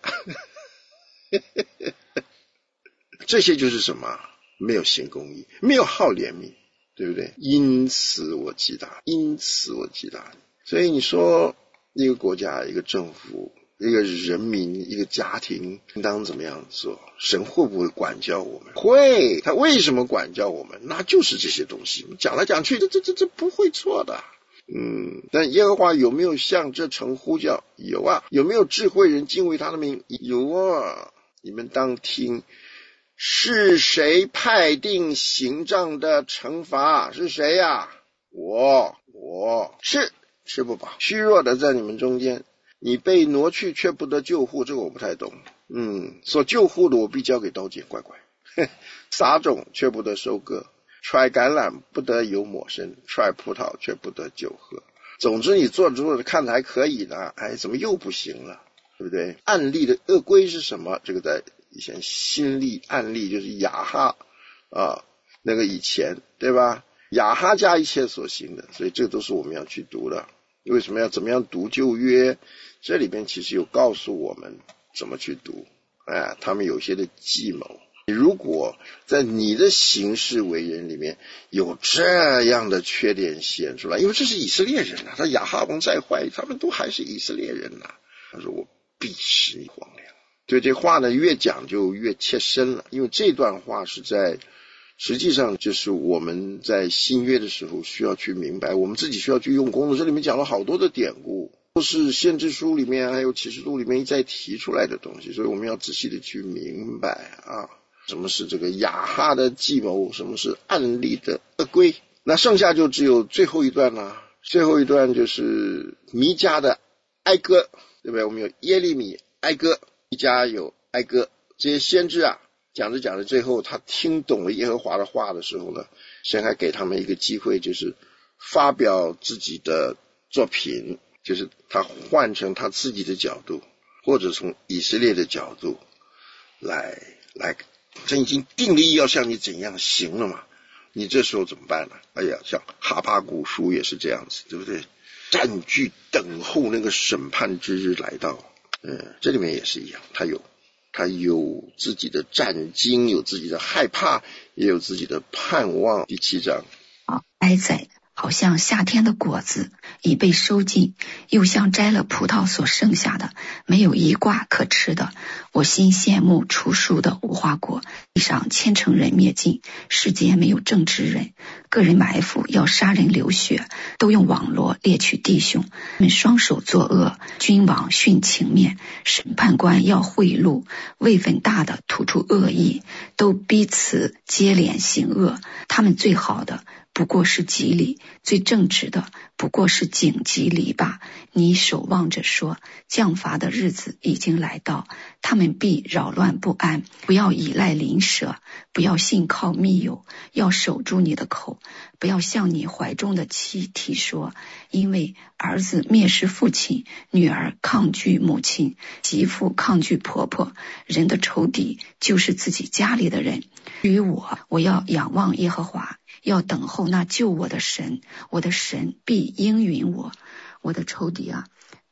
这些就是什么？没有行公义，没有好怜悯，对不对？因此我击打，因此我击打你。所以你说一个国家，一个政府，一个人民，一个家庭应当怎么样做？神会不会管教我们？会。他为什么管教我们？那就是这些东西讲来讲去，这这这这不会错的。嗯，但耶和华有没有向这城呼叫？有啊。有没有智慧人敬畏他的名？有啊。你们当听，是谁派定刑杖的惩罚？是谁呀、啊？我，我是吃不饱，虚弱的在你们中间，你被挪去却不得救护，这个我不太懂。嗯，所救护的我必交给刀剑，乖乖。撒种却不得收割，揣橄榄不得有抹身，揣葡萄却不得酒喝。总之你做着看着还可以呢，哎，怎么又不行了？对不对？案例的恶规是什么？这个在以前新历案例就是亚哈啊，那个以前对吧？亚哈家一切所行的，所以这都是我们要去读的。为什么要怎么样读旧约？这里边其实有告诉我们怎么去读，哎，他们有些的计谋。如果在你的行事为人里面有这样的缺点显出来，因为这是以色列人啊，他亚哈王再坏，他们都还是以色列人啊。他说我必使你荒凉。所以这话呢越讲就越切身了，因为这段话是在实际上就是我们在新约的时候需要去明白，我们自己需要去用功的。这里面讲了好多的典故，都是先知书里面还有启示录里面一再提出来的东西，所以我们要仔细的去明白啊，什么是这个亚哈的计谋，什么是案例的恶规。那剩下就只有最后一段了，最后一段就是弥迦的哀歌，对不对？我们有耶利米哀歌，弥迦有哀歌，这些先知啊讲着讲着，最后他听懂了耶和华的话的时候呢，神还给他们一个机会，就是发表自己的作品，就是他换成他自己的角度，或者从以色列的角度来来，这已经定力要向你怎样行了嘛？你这时候怎么办呢？哎呀，像哈巴谷书也是这样子，对不对？占据等候那个审判之日来到。嗯，这里面也是一样，他有他有自己的战惊，有自己的害怕，也有自己的盼望。第七章， 好，哀哉，好像夏天的果子已被收尽，又像摘了葡萄所剩下的，没有一挂可吃的。我心羡慕除树的无花果，地上千城人灭尽，世间没有正直人。个人埋伏，要杀人流血，都用网罗猎取弟兄。他们双手作恶，君王徇情面，审判官要贿赂，位分大的吐出恶意，都彼此接连行恶。他们最好的不过是吉利，最正直的不过是荆棘篱笆。你守望着说，降罚的日子已经来到，他们必扰乱不安。不要依赖邻舍，不要信靠密友，要守住你的口，不要向你怀中的妻提说，因为儿子蔑视父亲，女儿抗拒母亲，媳妇抗拒婆婆。人的仇敌就是自己家里的人。至于我，我要仰望耶和华，要等候那救我的神，我的神必应允我。我的仇敌啊，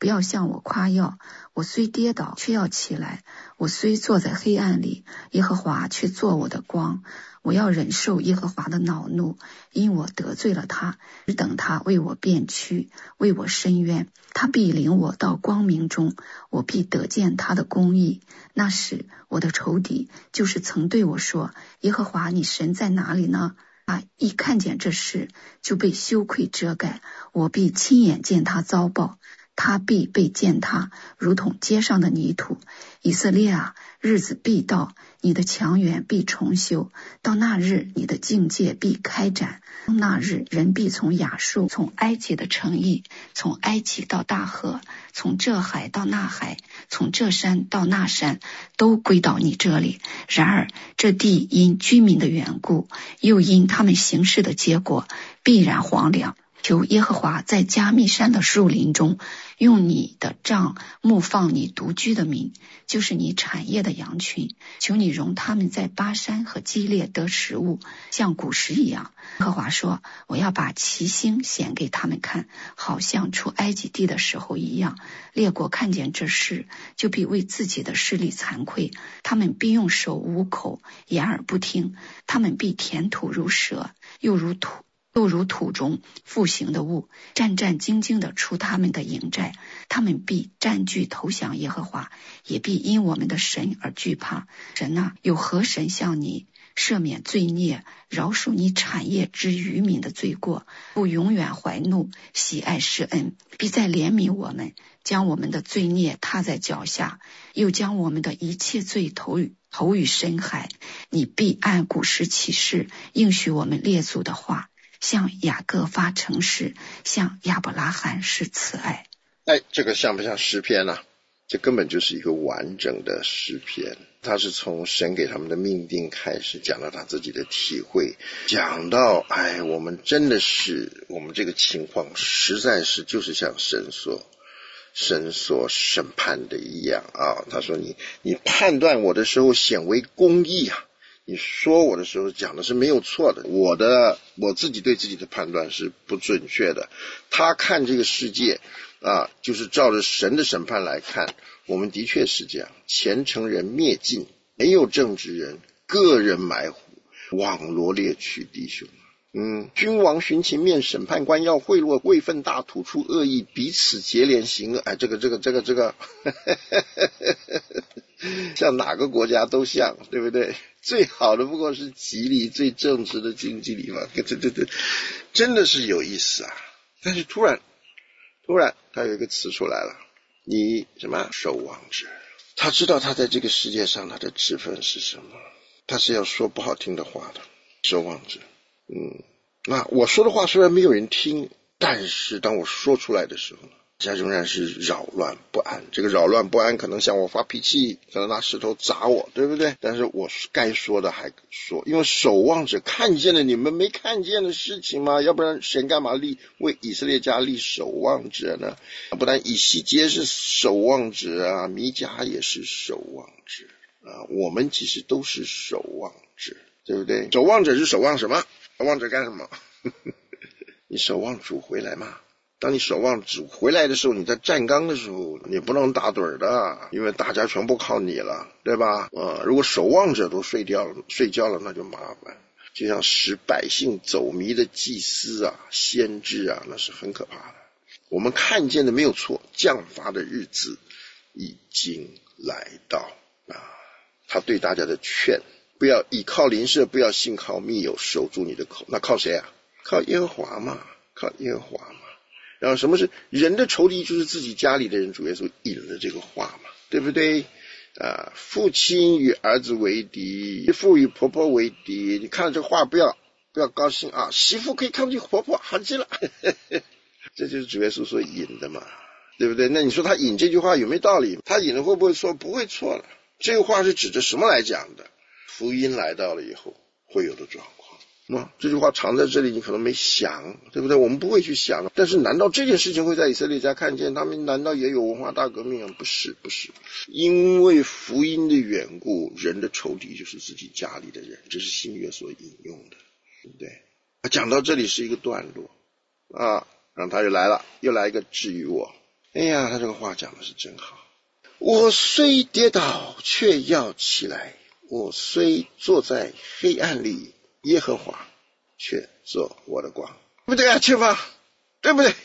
不要向我夸耀。我虽跌倒，却要起来；我虽坐在黑暗里，耶和华却做我的光。我要忍受耶和华的恼怒，因我得罪了他，只等他为我辩屈，为我伸冤。他必领我到光明中，我必得见他的公义。那时我的仇敌就是曾对我说，耶和华你神在哪里呢？啊！一看见这事，就被羞愧遮盖。我必亲眼见他遭报，他必被践踏，如同街上的泥土。以色列啊，日子必到，你的墙垣必重修。到那日，你的境界必开展。那日，人必从亚述，从埃及的城邑，从埃及到大河，从这海到那海，从这山到那山，都归到你这里。然而，这地因居民的缘故，又因他们行事的结果，必然荒凉。求耶和华在加密山的树林中，用你的杖牧放你独居的民，就是你产业的羊群。求你容他们在巴山和基列得食物，像古时一样。耶和华说，我要把奇星显给他们看，好像出埃及地的时候一样。列国看见这事，就必为自己的势力惭愧，他们必用手捂口，掩耳不听。他们必填土如蛇，又如土又如土中复行的物，战战兢兢地出他们的营寨。他们必占据投降耶和华，也必因我们的神而惧怕。神啊，有何神像你，赦免罪孽，饶恕你产业之渔民的罪过，不永远怀怒，喜爱施恩，必再怜悯我们，将我们的罪孽踏在脚下，又将我们的一切罪投于投于深海。你必按古时起誓，应许我们列祖的话，向雅各发诚实，向亚伯拉罕施慈爱。 哎，这个像不像诗篇啊？这根本就是一个完整的诗篇，他是从神给他们的命定开始，讲到他自己的体会，讲到哎，我们真的是我们这个情况实在是就是像神所神所审判的一样啊。他说你你判断我的时候显为公义啊，你说我的时候讲的是没有错的，我的我自己对自己的判断是不准确的。他看这个世界啊，就是照着神的审判来看，我们的确是这样，虔诚人灭尽，没有正直人，个人埋伏，网罗猎取弟兄。嗯，君王寻情面，审判官要贿赂，位分大吐出恶意，彼此结连行恶。哎，这个这个这个这个像哪个国家都像，对不对？最好的不过是吉利，最正直的经济里嘛，这这这真的是有意思啊。但是突然突然他有一个词出来了，你什么守望者，他知道他在这个世界上他的职分是什么，他是要说不好听的话的，守望者。嗯，那我说的话虽然没有人听，但是当我说出来的时候，大家仍然是扰乱不安。这个扰乱不安可能向我发脾气，可能拿石头砸我，对不对？但是我该说的还说，因为守望者看见了你们没看见的事情嘛，要不然神干嘛立为以色列家立守望者呢？不但以西结是守望者啊，弥迦也是守望者啊，我们其实都是守望者，对不对？守望者是守望什么？守望者干什么？你守望主回来嘛。当你守望主回来的时候，你在站岗的时候你不能打盹的，因为大家全部靠你了，对吧？呃，如果守望者都睡掉了睡觉了，那就麻烦。就像使百姓走迷的祭司啊，先知啊，那是很可怕的。我们看见的没有错，降罚的日子已经来到啊！他对大家的劝，不要倚靠邻舍，不要信靠密友，守住你的口。那靠谁啊？靠耶和华嘛，靠耶和华嘛。然后什么是人的仇敌？就是自己家里的人。主耶稣引了这个话嘛，对不对啊？父亲与儿子为敌，媳妇与婆婆为敌。你看了这个话不要不要高兴啊，媳妇可以看不起婆婆，好极了。这就是主耶稣所引的嘛，对不对？那你说他引这句话有没有道理？他引了会不会错？不会错了。这个话是指着什么来讲的？福音来到了以后会有的状况。那这句话藏在这里，你可能没想，对不对？我们不会去想。但是难道这件事情会在以色列家看见？他们难道也有文化大革命啊？不是，不是。因为福音的缘故，人的仇敌就是自己家里的人，这是新约所引用的，对不对？讲到这里是一个段落啊，然后他又来了，又来一个至于我。 哎呀，他这个话讲的是真好。我虽跌倒，却要起来；我虽坐在黑暗里，耶和华却做我的光。对不对啊，秋芳？对不对？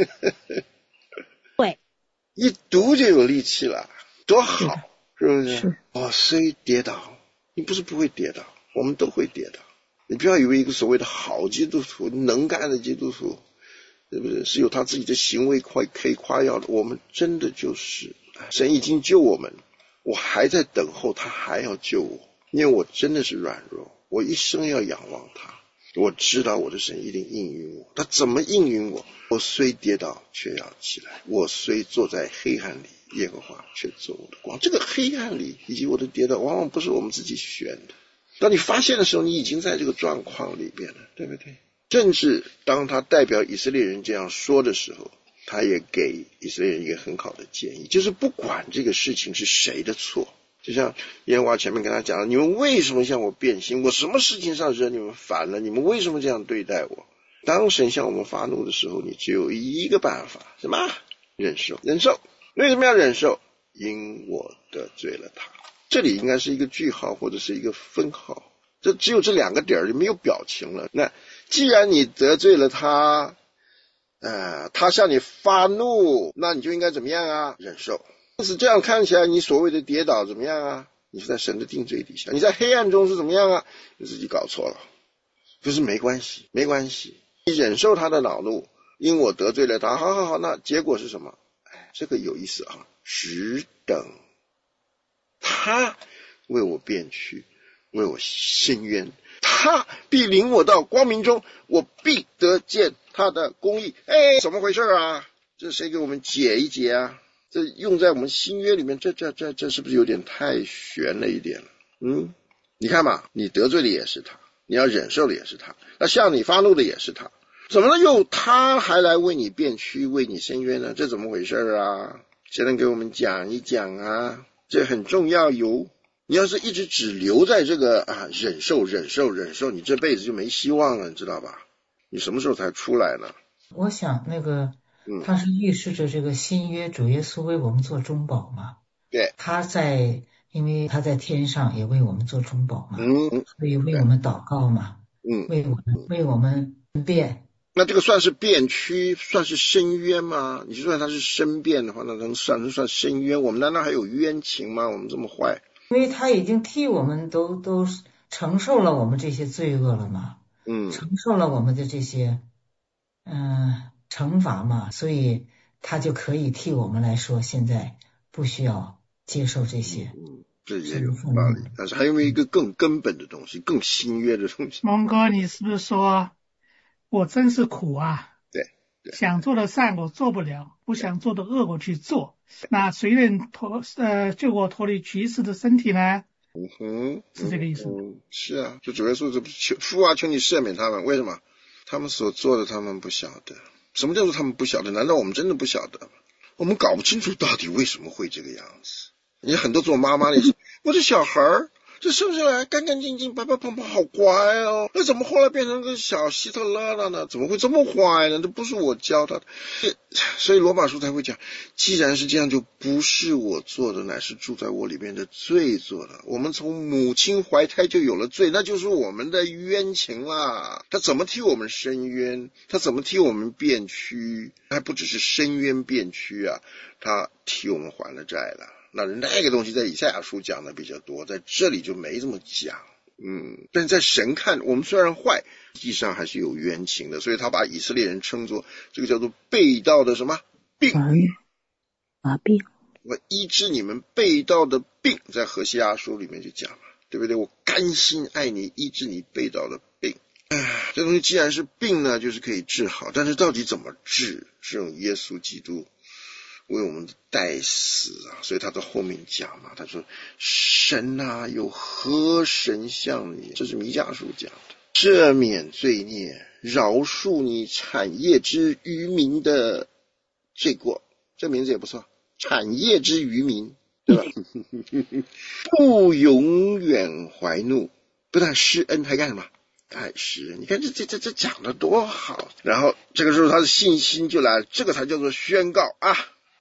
对， 一读就有力气了，多好，是不是？ 是。 我虽跌倒，你不是不会跌倒，我们都会跌倒。你不要以为一个所谓的好基督徒、能干的基督徒，是不是是有他自己的行为可以夸耀的？我们真的就是神已经救我们，我还在等候他还要救我，因为我真的是软弱，我一生要仰望他。我知道我的神一定应允我，他怎么应允我？我虽跌倒，却要起来；我虽坐在黑暗里，耶和华却做我的光。这个黑暗里以及我的跌倒，往往不是我们自己选的。当你发现的时候，你已经在这个状况里边了，对不对？甚至当他代表以色列人这样说的时候，他也给以色列人一个很好的建议，就是不管这个事情是谁的错，就像耶和华前面跟他讲了，你们为什么向我变心？我什么事情上惹你们烦了？你们为什么这样对待我？当神向我们发怒的时候，你只有一个办法，什么？忍受。忍受。为什么要忍受？因我得罪了他。这里应该是一个句号或者是一个分号，这只有这两个点就没有表情了。那既然你得罪了他，呃，他向你发怒，那你就应该怎么样啊？忍受。因此这样看起来，你所谓的跌倒怎么样啊？你是在神的定罪底下，你在黑暗中是怎么样啊？你自己搞错了。就是没关系，没关系，你忍受他的恼怒，因我得罪了他，好好好，那结果是什么？哎，这个有意思啊，只等他为我辩屈，为我伸冤，他必领我到光明中，我必得见他的公义。哎，怎么回事啊？这谁给我们解一解啊？这用在我们新约里面，这这这这是不是有点太悬了一点了？嗯，你看嘛，你得罪的也是他，你要忍受的也是他，那向你发怒的也是他，怎么了又他还来为你辩屈，为你伸冤呢？这怎么回事啊？谁能给我们讲一讲啊？这很重要哟。你要是一直只留在这个啊忍受忍受忍受，你这辈子就没希望了，你知道吧？你什么时候才出来呢？ 我想那个它是预示着这个新约主耶稣为我们做中保嘛。 对， 他在因为他在天上也为我们做中保嘛， 嗯， 所以为我们祷告嘛， 嗯， 为我们为我们辩。 那这个算是辩屈，算是伸冤吗？你就算他是申辩的话，那能算是算伸冤？我们难道还有冤情吗？我们这么坏？ 因为他已经替我们都都承受了我们这些罪恶了嘛， 嗯， 承受了我们的这些嗯、呃、惩罚嘛，所以他就可以替我们来说，现在不需要接受这些。 嗯，这也有道理。但是还有没有一个更根本的东西，更新约的东西？ 蒙哥，你是不是说我真是苦啊？ 对，对， 想做的善我做不了，不想做的恶我去做。那谁能脱呃救我脱离局势的身体呢？ 嗯哼， 是这个意思吗？ 嗯，是啊，就主耶稣这求父啊，求你赦免他们。为什么？他们所做的他们不晓得。什么叫做他们不晓得？难道我们真的不晓得吗？我们搞不清楚到底为什么会这个样子。你很多做妈妈的也是，我的小孩儿这生下来干干净净白白胖胖好乖哦，那怎么后来变成个小希特勒了呢？怎么会这么坏呢？这不是我教他的。所以罗马书才会讲，既然是这样，就不是我做的，乃是住在我里面的罪做的。我们从母亲怀胎就有了罪，那就是我们的冤情啦。他怎么替我们伸冤？他怎么替我们辩屈？还不只是伸冤辩屈啊，他替我们还了债了。那那个东西在以赛亚书讲的比较多，在这里就没这么讲。嗯，但是在神看，我们虽然坏，地上还是有冤情的，所以他把以色列人称作这个叫做背道的什么病啊病， 我医治你们背道的病，在何西阿书里面就讲了，对不对？我甘心爱你，医治你背道的病。唉，这东西既然是病呢，就是可以治好，但是到底怎么治？是用耶稣基督为我们代死啊，所以他在后面讲嘛，他说神啊，有何神像你？这是弥迦书讲的，赦免罪孽，饶恕你产业之渔民的罪过。这名字也不错，产业之渔民，对吧？不永远怀怒，不但施恩，还干什么？爱施恩。你看这这这这讲的多好。然后这个时候他的信心就来了，这个才叫做宣告啊！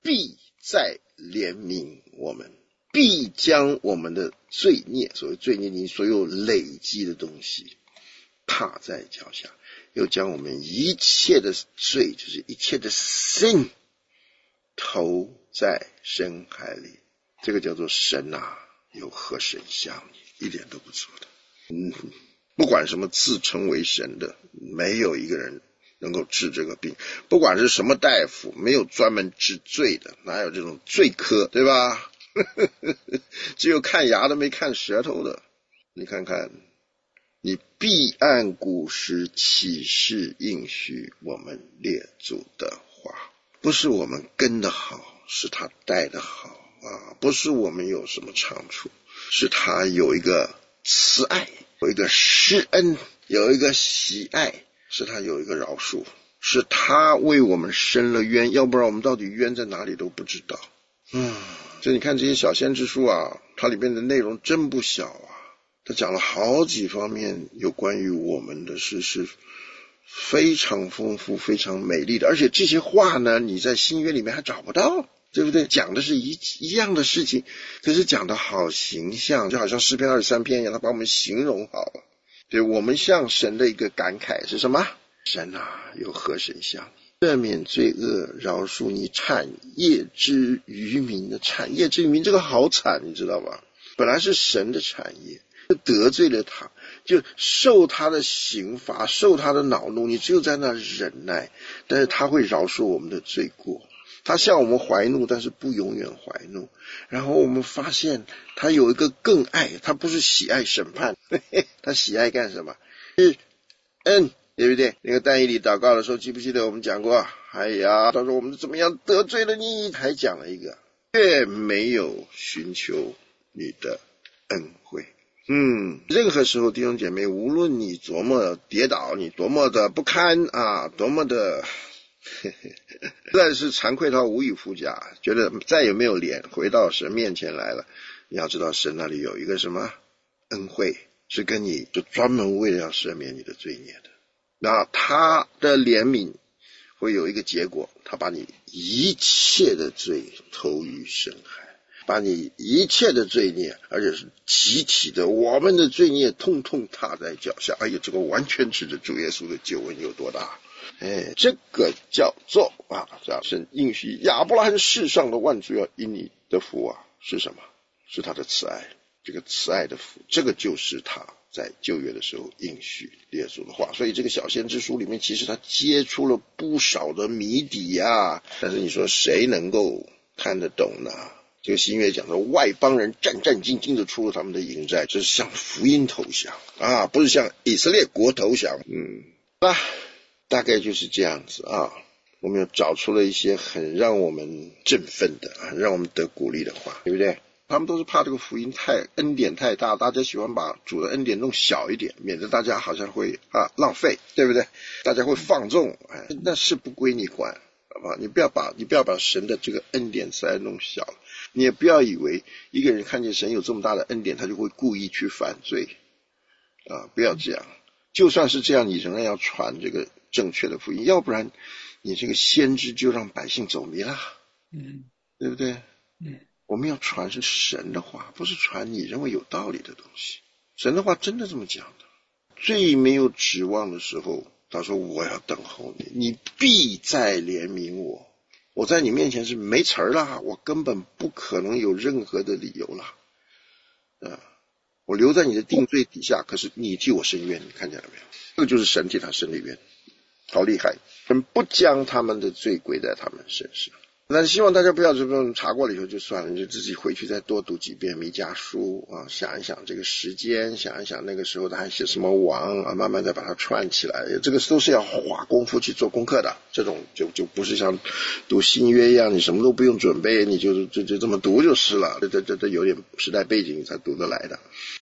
必再怜悯我们，必将我们的罪孽，所谓罪孽，你所有累积的东西踏在脚下，又将我们一切的罪，就是一切的 sin 投在深海里。这个叫做神啊，有何神像你，一点都不错的。嗯，不管什么自称为神的，没有一个人能够治这个病，不管是什么大夫，没有专门治罪的，哪有这种罪科，对吧？只有看牙的没看舌头的。你看看，你必按古时启示应许我们列祖的话，不是我们跟的好，是他带的好啊！不是我们有什么长处，是他有一个慈爱，有一个施恩，有一个喜爱，是他有一个饶恕，是他为我们伸了冤，要不然我们到底冤在哪里都不知道。嗯，所以你看这些小先知书啊，它里面的内容真不小啊，它讲了好几方面有关于我们的事，是非常丰富非常美丽的，而且这些话呢你在新约里面还找不到，对不对？讲的是一一样的事情，可是讲的好形象，就好像诗篇二十三篇一样，他把我们形容好了。对，我们向神的一个感慨是什么？神啊，有何神像你，赦免罪恶，饶恕你产业之渔民的产业之渔民，这个好惨，你知道吧？本来是神的产业，得罪了他，就受他的刑罚，受他的恼怒，你只有在那忍耐，但是他会饶恕我们的罪过。他向我们怀怒，但是不永远怀怒。然后我们发现他有一个更爱，他不是喜爱审判，嘿嘿，他喜爱干什么？是恩，对不对？那个但以理祷告的时候，记不记得我们讲过？哎呀，他说我们怎么样得罪了你，还讲了一个，却没有寻求你的恩惠。嗯，任何时候弟兄姐妹，无论你多么跌倒，你多么的不堪啊，多么的但是惭愧到无以复加，觉得再也没有脸回到神面前来了。你要知道神那里有一个什么恩惠，是跟你就专门为了要赦免你的罪孽的。那他的怜悯会有一个结果，他把你一切的罪投于深海，把你一切的罪孽，而且是集体的，我们的罪孽通通踏在脚下。哎呀，这个完全指着主耶稣的救恩有多大。哎，这个叫做啊，叫神应许亚伯拉罕世上的万族要因你的福啊，是什么？是他的慈爱，这个慈爱的福，这个就是他在旧约的时候应许列祖的话。所以这个小先知书里面，其实他揭出了不少的谜底啊，但是你说谁能够看得懂呢？这个新约讲的外邦人战战兢兢的出了他们的营寨，这是向福音投降啊，不是向以色列国投降。嗯，啊。大概就是这样子啊，我们又找出了一些很让我们振奋的啊，让我们得鼓励的话，对不对？他们都是怕这个福音太恩典太大，大家喜欢把主的恩典弄小一点，免得大家好像会啊浪费，对不对？大家会放纵，哎，那是不归你管，好不好？你不要把你不要把神的这个恩典再弄小了，你也不要以为一个人看见神有这么大的恩典，他就会故意去犯罪啊，不要这样。就算是这样，你仍然要传这个正确的福音，要不然你这个先知就让百姓走迷了，嗯，对不对？嗯，我们要传是神的话，不是传你认为有道理的东西。神的话真的这么讲的。最没有指望的时候，他说我要等候你，你必再怜悯我。我在你面前是没词儿了，我根本不可能有任何的理由了，啊。我留在你的定罪底下，可是你替我伸冤，你看见了没有？这个就是神替他伸的冤，好厉害！神不将他们的罪归在他们身上。那希望大家不要这种查过了以后就算了，你就自己回去再多读几遍弥迦书啊，想一想这个时间，想一想那个时候他还写什么王啊，慢慢再把它串起来，这个都是要花功夫去做功课的。这种就就不是像读新约一样，你什么都不用准备，你就就就这么读就是了。这这这这有点时代背景才读得来的。